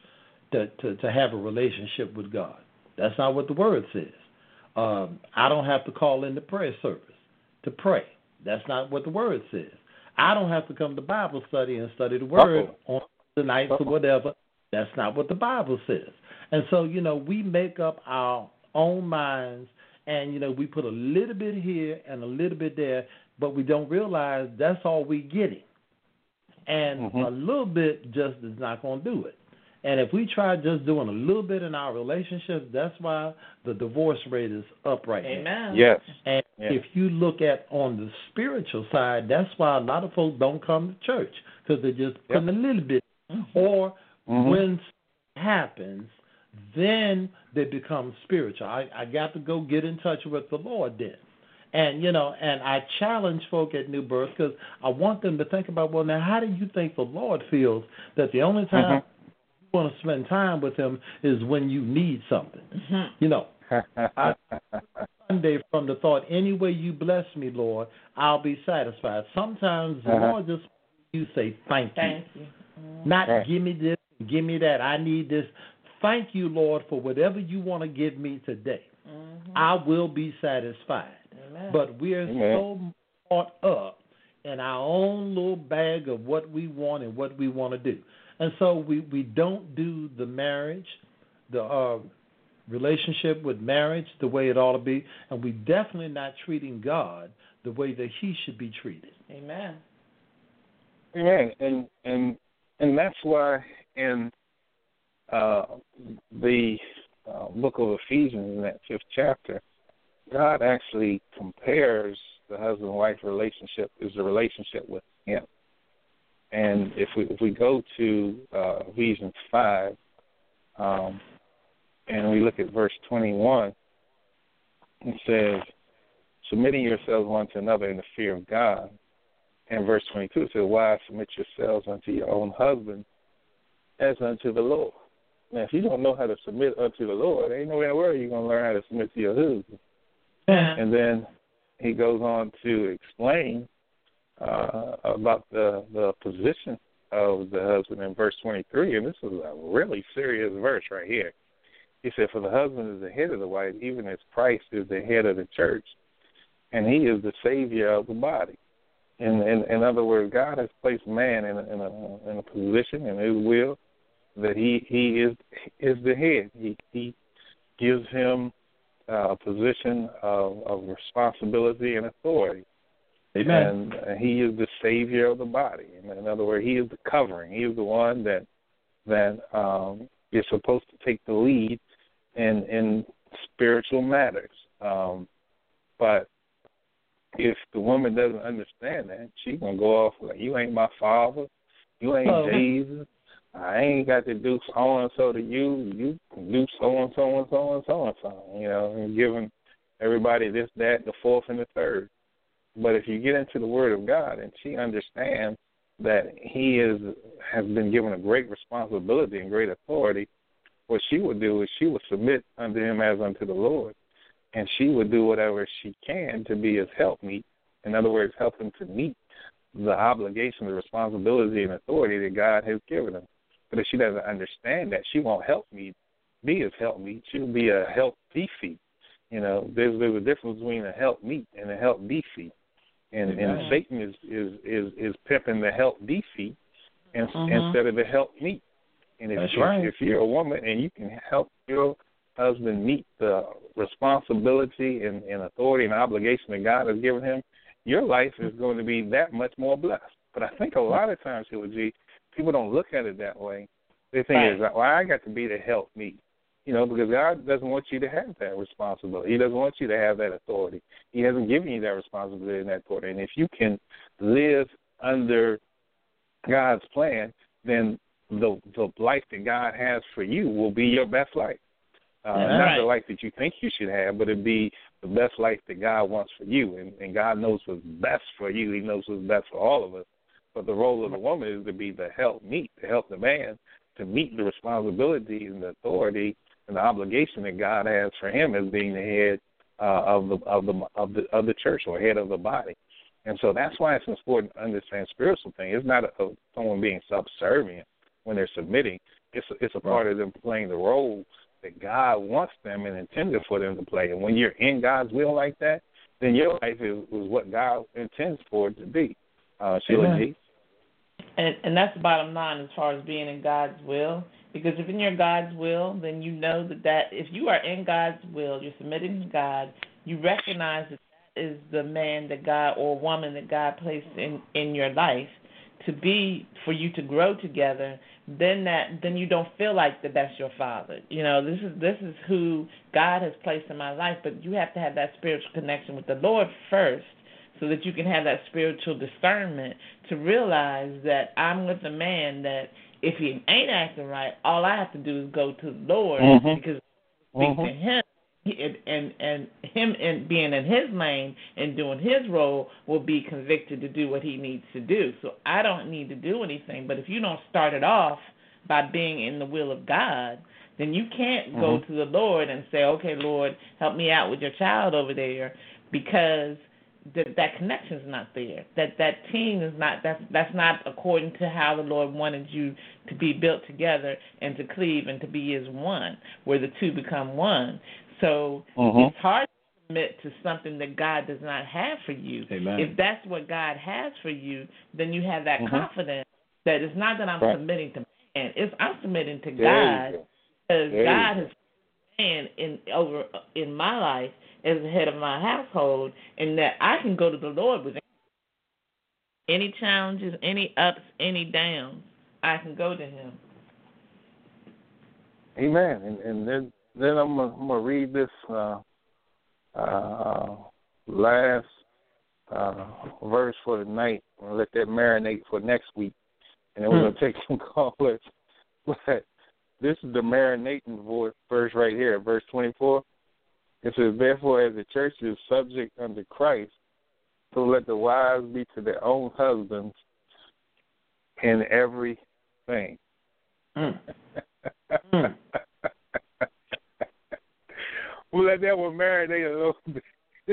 Speaker 5: to, to, to have a relationship with God. That's not what the Word says. Um, I don't have to call in the prayer service to pray. That's not what the Word says. I don't have to come to Bible study and study the Word Uh-oh. on the nights Uh-oh. or whatever. That's not what the Bible says. And so, you know, we make up our own minds, and, you know, we put a little bit here and a little bit there, but we don't realize that's all we're getting. And mm-hmm. a little bit just is not going to do it. And if we try just doing a little bit in our relationships, that's why the divorce rate is up right now.
Speaker 4: Amen.
Speaker 3: Yes.
Speaker 5: And
Speaker 3: yes.
Speaker 5: if you look at on the spiritual side, that's why a lot of folks don't come to church, because they're just putting yep. a little bit. Mm-hmm. Or mm-hmm. when it happens, then they become spiritual. I, I got to go get in touch with the Lord then. And, you know, and I challenge folk at New Birth, because I want them to think about, well, now, how do you think the Lord feels that the only time mm-hmm. you want to spend time with him is when you need something? Mm-hmm. You know, I, Sunday from the thought, any way you bless me, Lord, I'll be satisfied. Sometimes the uh-huh. Lord just you say thank you.
Speaker 4: Thank you. Mm-hmm.
Speaker 5: Not
Speaker 3: right.
Speaker 5: give me this, give me that, I need this. Thank you, Lord, for whatever you want to give me today. Mm-hmm. I will be satisfied. Amen. But we are Amen. so caught up in our own little bag of what we want and what we want to do. And so we, we don't do the marriage, the uh, relationship with marriage the way it ought to be, and we definitely not treating God the way that he should be treated.
Speaker 4: Amen.
Speaker 3: Amen. And and and that's why in uh, the uh, book of Ephesians, in that fifth chapter, God actually compares the husband-wife relationship as a relationship with him. And if we if we go to uh, Ephesians five, um, and we look at verse twenty-one, it says, submitting yourselves one to another in the fear of God. And verse twenty-two says, wives, submit yourselves unto your own husband as unto the Lord. Now, if you don't know how to submit unto the Lord, there ain't no way you're going to learn how to submit to your husband.
Speaker 4: Yeah.
Speaker 3: And then he goes on to explain uh, about the, the position of the husband in verse twenty-three, and this is a really serious verse right here. He said, for the husband is the head of the wife, even as Christ is the head of the church, and he is the Savior of the body. In, in, in other words, God has placed man in a, in a, in a position in his will that he, he is is the head. He, he gives him a position of, of responsibility and authority.
Speaker 5: Amen.
Speaker 3: And he is the Savior of the body. In, in other words, he is the covering. He is the one that that um, is supposed to take the lead in in spiritual matters. Um, but if the woman doesn't understand that, she's going to go off like, you ain't my father, you ain't oh. Jesus, I ain't got to do so-and-so to you, you can do so-and-so and so-and-so and so, you know, and giving everybody this, that, the fourth, and the third. But if you get into the Word of God and she understands that he is has been given a great responsibility and great authority, what she would do is she would submit unto him as unto the Lord. And she would do whatever she can to be his helpmeet. In other words, help him to meet the obligation, the responsibility, and authority that God has given him. But if she doesn't understand that, she won't help me be his helpmeet. She'll be a help defeat. You know, there's there's a difference between a helpmeet and a help defeat. And mm-hmm. and Satan is, is, is, is pimping the help defeat and, mm-hmm. instead of the help meet. And if,
Speaker 5: That's
Speaker 3: if,
Speaker 5: right.
Speaker 3: if you're a woman and you can help your husband meet the responsibility and, and authority and obligation that God has given him, your life is going to be that much more blessed. But I think a lot of times, Sheila G, people don't look at it that way. They think, right. it's, well, I got to be the help me. You know, because God doesn't want you to have that responsibility. He doesn't want you to have that authority. He hasn't given you that responsibility and that authority. And if you can live under God's plan, then the the life that God has for you will be your best life. Uh,
Speaker 5: yeah,
Speaker 3: not
Speaker 5: right.
Speaker 3: the life that you think you should have, but it'd be the best life that God wants for you. And, and God knows what's best for you. He knows what's best for all of us. But the role of the woman is to be the help meet, to help the man to meet the responsibility and the authority and the obligation that God has for him as being the head uh, of the of the of the of the church or head of the body. And so that's why it's important to understand spiritual things. It's not a, a, someone being subservient when they're submitting. It's a, it's a part of them playing the role that God wants them and intended for them to play. And when you're in God's will like that, then your life is, is what God intends for it to be. Uh, Sheila G.
Speaker 4: And, and that's the bottom line as far as being in God's will. Because if in your God's will, then you know that, that if you are in God's will, you're submitting to God, you recognize that that is the man that God or woman that God placed in, in your life to be, for you to grow together, then that then you don't feel like that that's your father. You know, this is this is who God has placed in my life, but you have to have that spiritual connection with the Lord first so that you can have that spiritual discernment to realize that I'm with a man that if he ain't acting right, all I have to do is go to the Lord
Speaker 3: mm-hmm.
Speaker 4: because speak
Speaker 3: mm-hmm.
Speaker 4: to him. And, and and him in being in his lane and doing his role will be convicted to do what he needs to do. So I don't need to do anything. But if you don't start it off by being in the will of God, then you can't mm-hmm. go to the Lord and say, okay, Lord, help me out with your child over there, because that that connection is not there. That that team is not, that's, that's not according to how the Lord wanted you to be built together and to cleave and to be as one, where the two become one. So
Speaker 3: mm-hmm.
Speaker 4: it's hard to commit to something that God does not have for you.
Speaker 5: Amen.
Speaker 4: If that's what God has for you, then you have that
Speaker 3: mm-hmm. confidence
Speaker 4: that it's not that I'm right. submitting to man, it's I'm submitting to
Speaker 3: there
Speaker 4: God
Speaker 3: go.
Speaker 4: because
Speaker 3: there
Speaker 4: God has put man in over in my life as the head of my household, and that I can go to the Lord with any challenges, any ups, any downs. I can go to Him.
Speaker 3: Amen. And, and then. Then I'm gonna, I'm gonna read this uh, uh, last uh, verse for the night. I'm gonna let that marinate for next week, and then we're gonna take some callers. But this is the marinating verse right here, verse twenty-four. It says, "Therefore, as the church is subject unto Christ, so let the wives be to their own husbands in everything."
Speaker 5: Mm. mm.
Speaker 3: We'll let that one marinate a little bit.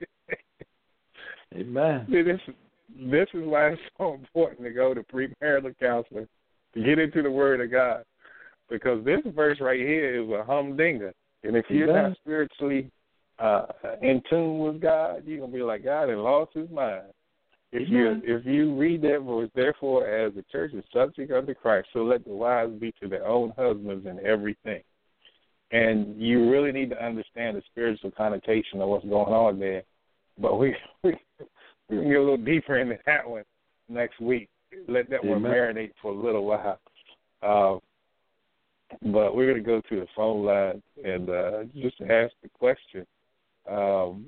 Speaker 5: Amen.
Speaker 3: See, this, this is why it's so important to go to premarital counseling, to get into the Word of God. Because this verse right here is a humdinger. And if you're
Speaker 5: Amen.
Speaker 3: not spiritually uh, in tune with God, you're going to be like, God has lost his mind. If you if you read that verse, therefore, as the church is subject unto Christ, so let the wives be to their own husbands in everything. And you really need to understand the spiritual connotation of what's going on there. But we we, we can get a little deeper into that one next week. Let that Amen. One marinate for a little while. Uh, but we're going to go to the phone line and uh, just ask the question: um,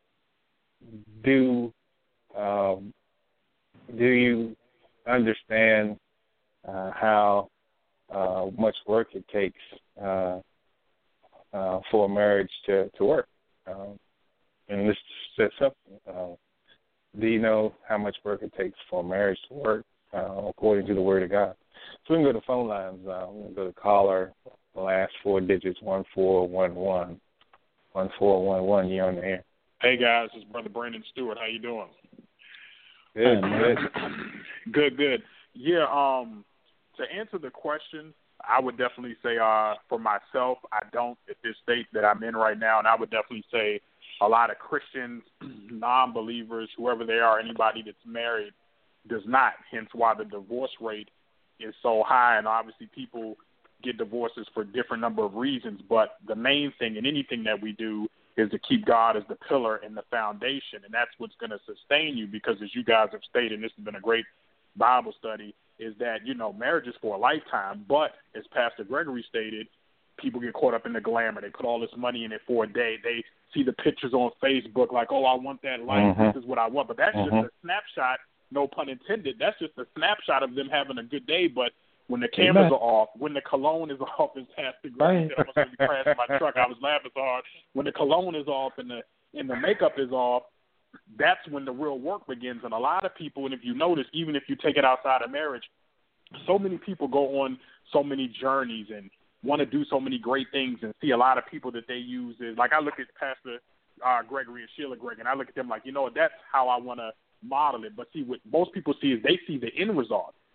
Speaker 3: Do um, do you understand uh, how uh, much work it takes Uh, Uh, for a marriage to, to work? Um, and this says something. Uh, do you know how much work it takes for a marriage to work uh, according to the Word of God? So we can go to phone lines. Uh, we're going to go to caller, the last four digits, one four one one. one four one one, you're on the air.
Speaker 6: Hey, guys, it's Brother Brandon Stewart. How you doing?
Speaker 3: Good, good.
Speaker 6: good, good. Yeah, um, to answer the question, I would definitely say uh, for myself, I don't at this state that I'm in right now, and I would definitely say a lot of Christians, non-believers, whoever they are, anybody that's married, does not, hence why the divorce rate is so high, and obviously people get divorces for a different number of reasons, but the main thing in anything that we do is to keep God as the pillar and the foundation, and that's what's going to sustain you, because as you guys have stated, and this has been a great Bible study, is that, you know, marriage is for a lifetime, but as Pastor Gregory stated, people get caught up in the glamour. They put all this money in it for a day. They see the pictures on Facebook like, oh, I want that life. Mm-hmm. This is what I want. But that's mm-hmm. just a snapshot, no pun intended. That's just a snapshot of them having a good day. But when the cameras Amen. Are off, when the cologne is off, as Pastor Gregory said, I'm going to be crashing my truck. I was laughing so hard. When the cologne is off and the and the makeup is off, that's when the real work begins. And a lot of people, and if you notice, even if you take it outside of marriage, so many people go on so many journeys and want to do so many great things, and see a lot of people that they use is, like I look at Pastor uh, Gregory and Sheila Gregory, and I look at them like, you know, that's how I want to model it. But see, what most people see is they see the end result.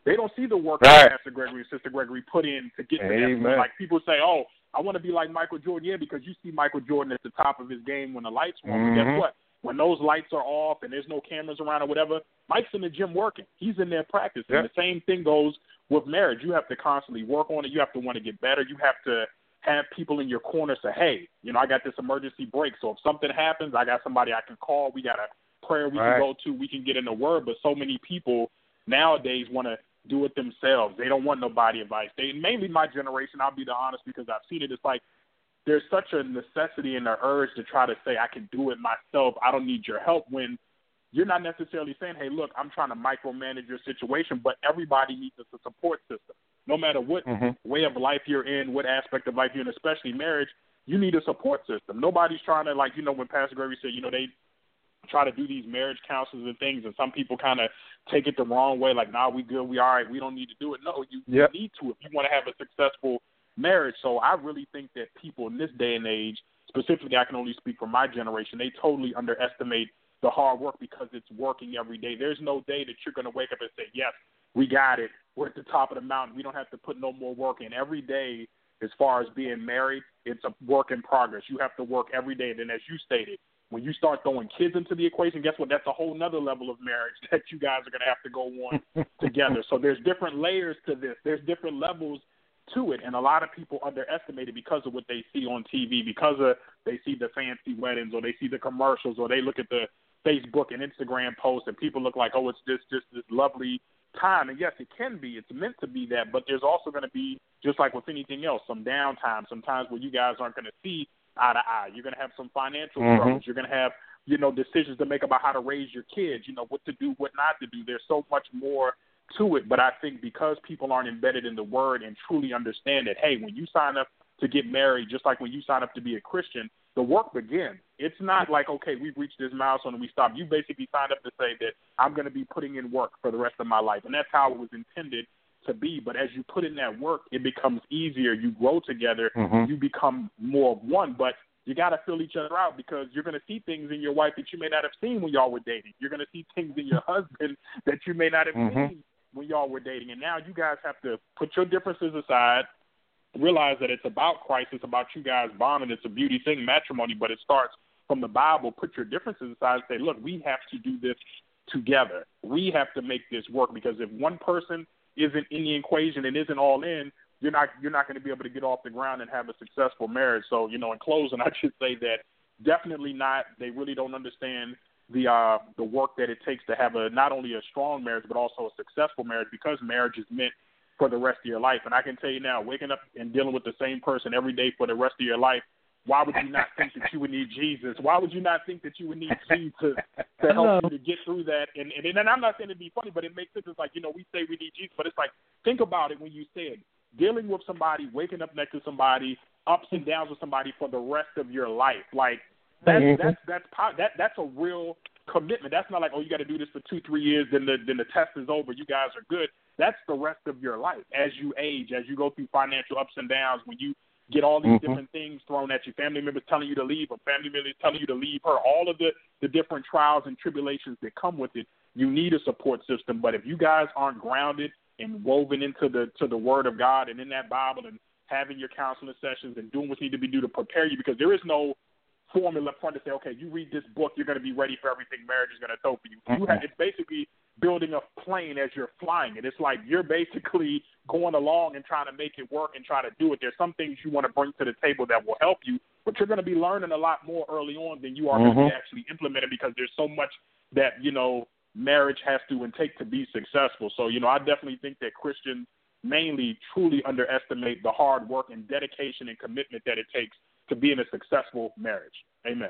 Speaker 6: They don't see the work
Speaker 3: right.
Speaker 6: that Pastor Gregory and Sister Gregory put in to get to
Speaker 3: Amen.
Speaker 6: that. Like people say, oh, I want to be like Michael Jordan. Yeah, because you see Michael Jordan at the top of his game when the lights are on.
Speaker 3: Mm-hmm.
Speaker 6: But guess what? When those lights are off and there's no cameras around or whatever, Mike's in the gym working. He's in there practicing.
Speaker 3: Yep.
Speaker 6: The same thing goes with marriage. You have to constantly work on it. You have to want to get better. You have to have people in your corner say, hey, you know, I got this emergency break. So if something happens, I got somebody I can call. We got a prayer we
Speaker 3: right.
Speaker 6: can go to. We can get in the word. But so many people nowadays want to do it themselves. They don't want nobody advice. They mainly my generation, I'll be the honest because I've seen it. It's like there's such a necessity and an urge to try to say I can do it myself. I don't need your help when you're not necessarily saying, hey, look, I'm trying to micromanage your situation, but everybody needs a support system. No matter what
Speaker 3: mm-hmm.
Speaker 6: way of life you're in, what aspect of life you're in, especially marriage, you need a support system. Nobody's trying to, like, you know, when Pastor Gregory said, you know, they try to do these marriage counselors and things, and some people kind of take it the wrong way, like, nah, we good, we all right, we don't need to do it. No, you,
Speaker 3: yep.
Speaker 6: you need to if you want to have a successful marriage. So I really think that people in this day and age, specifically I can only speak for my generation, they totally underestimate the hard work because it's working every day. There's no day that you're going to wake up and say, yes, we got it. We're at the top of the mountain. We don't have to put no more work in. Every day, as far as being married, it's a work in progress. You have to work every day. And then as you stated, when you start throwing kids into the equation, guess what? That's a whole nother level of marriage that you guys are going to have to go on together. So there's different layers to this. There's different levels to it, and a lot of people underestimate it because of what they see on T V, because of they see the fancy weddings or they see the commercials or they look at the Facebook and Instagram posts and people look like, oh, it's just, just this lovely time. And yes, it can be. It's meant to be that, but there's also going to be, just like with anything else, some downtime, some times where you guys aren't going to see eye to eye. You're going to have some financial
Speaker 3: mm-hmm.
Speaker 6: struggles. You're going to have, you know, decisions to make about how to raise your kids, you know, what to do, what not to do. There's so much more to it, but I think because people aren't embedded in the word and truly understand that, hey, when you sign up to get married, just like when you sign up to be a Christian, the work begins. It's not like, okay, we've reached this milestone and we stop. You basically signed up to say that I'm going to be putting in work for the rest of my life, and that's how it was intended to be. But as you put in that work, it becomes easier. You grow together.
Speaker 3: Mm-hmm.
Speaker 6: You become more of one, but you got to fill each other out because you're going to see things in your wife that you may not have seen when y'all were dating. You're going to see things in your husband that you may not have
Speaker 3: mm-hmm.
Speaker 6: seen when y'all were dating. And now you guys have to put your differences aside, realize that it's about Christ, it's about you guys bonding, it's a beauty thing, matrimony, but it starts from the Bible. Put your differences aside and say, look, we have to do this together. We have to make this work because if one person isn't in the equation and isn't all in, you're not you're not going to be able to get off the ground and have a successful marriage. So, you know, in closing, I should say that definitely not. They really don't understand the uh, the work that it takes to have a not only a strong marriage but also a successful marriage, because marriage is meant for the rest of your life. And I can tell you now, waking up and dealing with the same person every day for the rest of your life, why would you not think that you would need Jesus? Why would you not think that you would need Jesus to, to help you to get through that? And, and and I'm not saying to be funny, but it makes sense. It's like, you know, we say we need Jesus, but it's like, think about it when you said dealing with somebody, waking up next to somebody, ups and downs with somebody for the rest of your life. Like, that's,
Speaker 3: mm-hmm.
Speaker 6: that's, that's, that's, that, that's a real commitment. That's not like, oh, you got to do this for two, three years, then the, then the test is over, you guys are good. That's the rest of your life as you age, as you go through financial ups and downs, when you get all these
Speaker 3: mm-hmm.
Speaker 6: different things thrown at you, family members telling you to leave, or family members telling you to leave her, all of the, the different trials and tribulations that come with it. You need a support system. But if you guys aren't grounded and woven into the to the Word of God and in that Bible and having your counseling sessions and doing what needs to be done to prepare you, because there is no formula up front to say, okay, you read this book, you're going to be ready for everything marriage is going to throw for you. you have, it's basically building a plane as you're flying it. It's like you're basically going along and trying to make it work and try to do it. There's some things you want to bring to the table that will help you, but you're going to be learning a lot more early on than you are
Speaker 3: mm-hmm.
Speaker 6: going to be actually implementing, because there's so much that, you know, marriage has to and take to be successful. So, you know, I definitely think that Christians mainly truly underestimate the hard work and dedication and commitment that it takes to be in a successful marriage. Amen.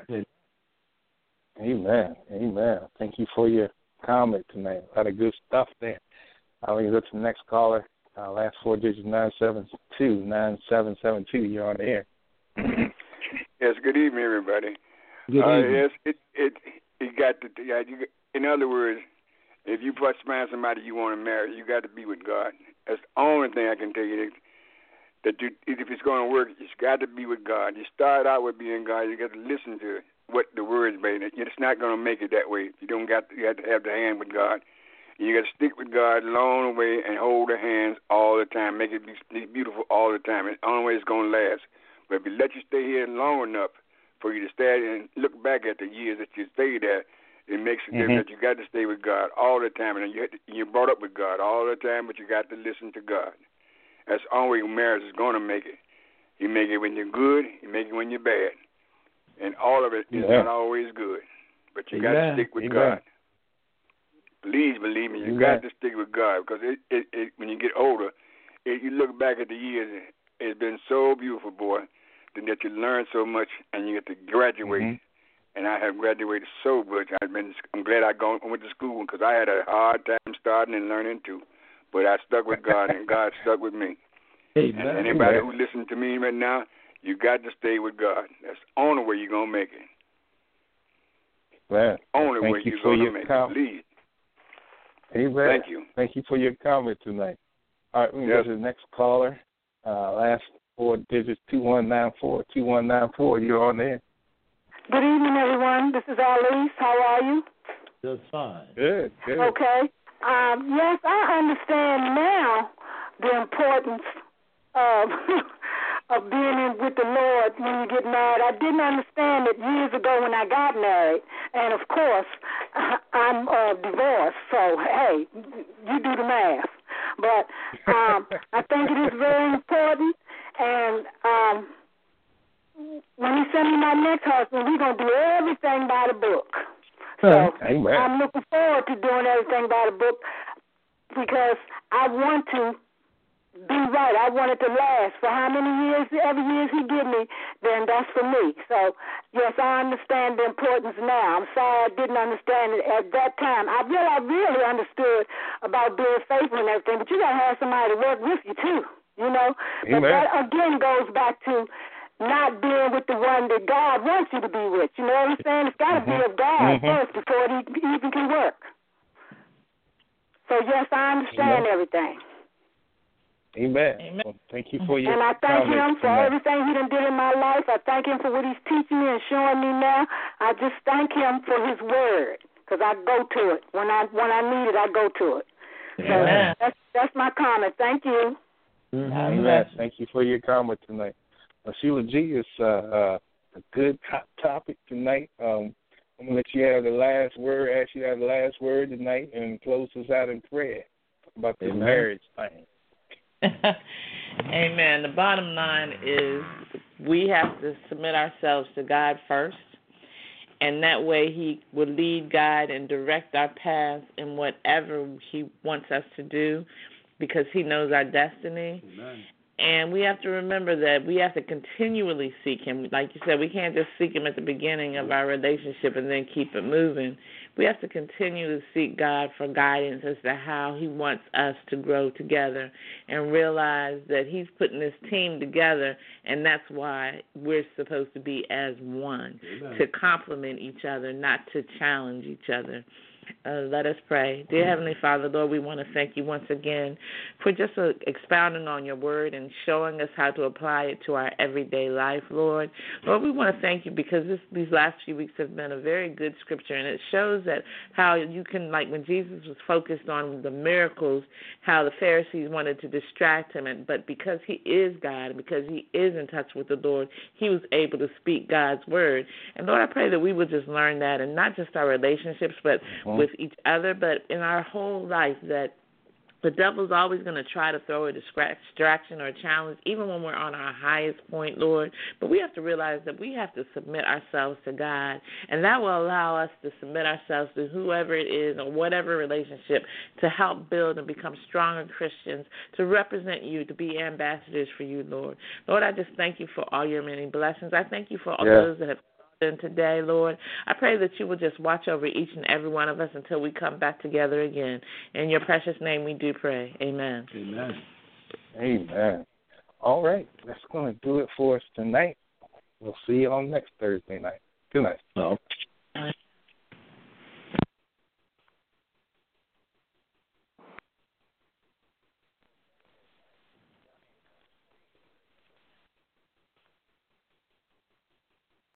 Speaker 3: Amen. Amen. Thank you for your comment tonight. A lot of good stuff there. I'll go to the next caller. Uh, last four digits, nine seven two, nine seven seven two. You're on the air.
Speaker 7: Yes, good evening, everybody.
Speaker 5: Good
Speaker 7: uh,
Speaker 5: evening.
Speaker 7: Yes, it, it, you got to, yeah, you, in other words, if you find somebody you want to marry, you got to be with God. That's the only thing I can tell you. That you, if it's going to work, it's got to be with God. You start out with being God. You got to listen to what the words say. It's not going to make it that way. You don't got. You have to have the hand with God, You got to stick with God along the way and hold their hands all the time. Make it be beautiful all the time. It's the only way it's going to last. But if you let you stay here long enough for you to stay and look back at the years that you stayed there, it makes a
Speaker 3: mm-hmm.
Speaker 7: difference that you got to stay with God all the time. And you have to, you're brought up with God all the time, but you got to listen to God. That's the only way marriage is going to make it. You make it when you're good, you make it when you're bad. And all of it is
Speaker 3: yeah.
Speaker 7: not always good. But you got
Speaker 5: Amen.
Speaker 7: to stick with
Speaker 3: Amen.
Speaker 7: God. Please believe me, you
Speaker 3: Amen.
Speaker 7: got to stick with God because it, it, it, when you get older, it, you look back at the years, it's been so beautiful, boy, that you learn so much and you get to graduate. Mm-hmm. And I have graduated so much. I've been, I'm glad I gone, went to school because I had a hard time starting and learning too. But I stuck with God and God stuck with me.
Speaker 5: Amen.
Speaker 7: And anybody
Speaker 3: Amen.
Speaker 7: who listens to me right now, you got to stay with God. That's the only way you're going to make it.
Speaker 3: Man,
Speaker 7: only
Speaker 3: thank
Speaker 7: way
Speaker 3: you
Speaker 7: you're
Speaker 3: for
Speaker 7: going to
Speaker 3: your
Speaker 7: make
Speaker 3: com-
Speaker 7: it. Please.
Speaker 3: Amen.
Speaker 7: Thank you.
Speaker 3: Thank you for your comment tonight. All right, we can
Speaker 7: yes.
Speaker 3: go to the next caller. Uh, last four digits, two one nine four, two one nine four. You're on there.
Speaker 8: Good evening, everyone. This is Alice. How are you?
Speaker 5: Just fine.
Speaker 3: Good, good.
Speaker 8: Okay. Um, yes, I understand now the importance of of being in with the Lord when you get married. I didn't understand it years ago when I got married. And, of course, I'm uh, divorced, so, hey, you do the math. But um, I think it is very important. And um, when he sent me my next husband, we're going to do everything by the book. So
Speaker 3: Amen.
Speaker 8: I'm looking forward to doing everything by the book because I want to be right. I want it to last for how many years, every years he give me, then that's for me. So, yes, I understand the importance now. I'm sorry I didn't understand it at that time. I really, I really understood about being faithful and everything, but you got to have somebody to work with you, too, you know.
Speaker 3: Amen.
Speaker 8: But that, again, goes back to not being with the one that God wants you to be with. You know what I'm saying? It's got to mm-hmm. be of God mm-hmm. first before it even can work. So, yes, I understand
Speaker 3: Amen.
Speaker 8: everything.
Speaker 3: Amen.
Speaker 4: Amen.
Speaker 3: Well, thank you for your
Speaker 8: And I thank him for
Speaker 3: tonight.
Speaker 8: everything he done did in my life. I thank him for what he's teaching me and showing me now. I just thank him for his word because I go to it. When I when I need it, I go to it.
Speaker 4: Amen.
Speaker 8: So that's, that's my comment. Thank you.
Speaker 3: Mm-hmm. Amen. Thank you for your comment tonight. Uh, Sheila G, is uh, uh, a good top topic tonight. Um, I'm going to let you have the last word, ask you to have the last word tonight, and close us out in prayer about the marriage thing.
Speaker 4: Amen. The bottom line is we have to submit ourselves to God first, and that way he will lead, guide, and direct our paths in whatever he wants us to do because he knows our destiny.
Speaker 5: Amen.
Speaker 4: And we have to remember that we have to continually seek him. Like you said, we can't just seek him at the beginning of our relationship and then keep it moving. We have to continue to seek God for guidance as to how he wants us to grow together and realize that he's putting this team together, and that's why we're supposed to be as one, Amen. To complement each other, not to challenge each other. Uh, let us pray. Dear Heavenly Father, Lord, we want to thank you once again for just uh, expounding on your word and showing us how to apply it to our everyday life, Lord. Lord, we want to thank you because this, these last few weeks have been a very good scripture, and it shows that how you can, like when Jesus was focused on the miracles, how the Pharisees wanted to distract him, and, but because he is God and because he is in touch with the Lord, he was able to speak God's word. And Lord, I pray that we would just learn that, and not just our relationships, but mm-hmm. with each other, but in our whole life, that the devil's always going to try to throw a distraction or a challenge, even when we're on our highest point, Lord. But we have to realize that we have to submit ourselves to God, and that will allow us to submit ourselves to whoever it is or whatever relationship to help build and become stronger Christians, to represent you, to be ambassadors for you, Lord. Lord, I just thank you for all your many blessings. I thank you for all yeah. those that have today, Lord. I pray that you will just watch over each and every one of us until we come back together again. In your precious name we do pray. Amen.
Speaker 5: Amen.
Speaker 3: Amen. All right. That's going to do it for us tonight. We'll see you on next Thursday night. Good night.
Speaker 5: Well.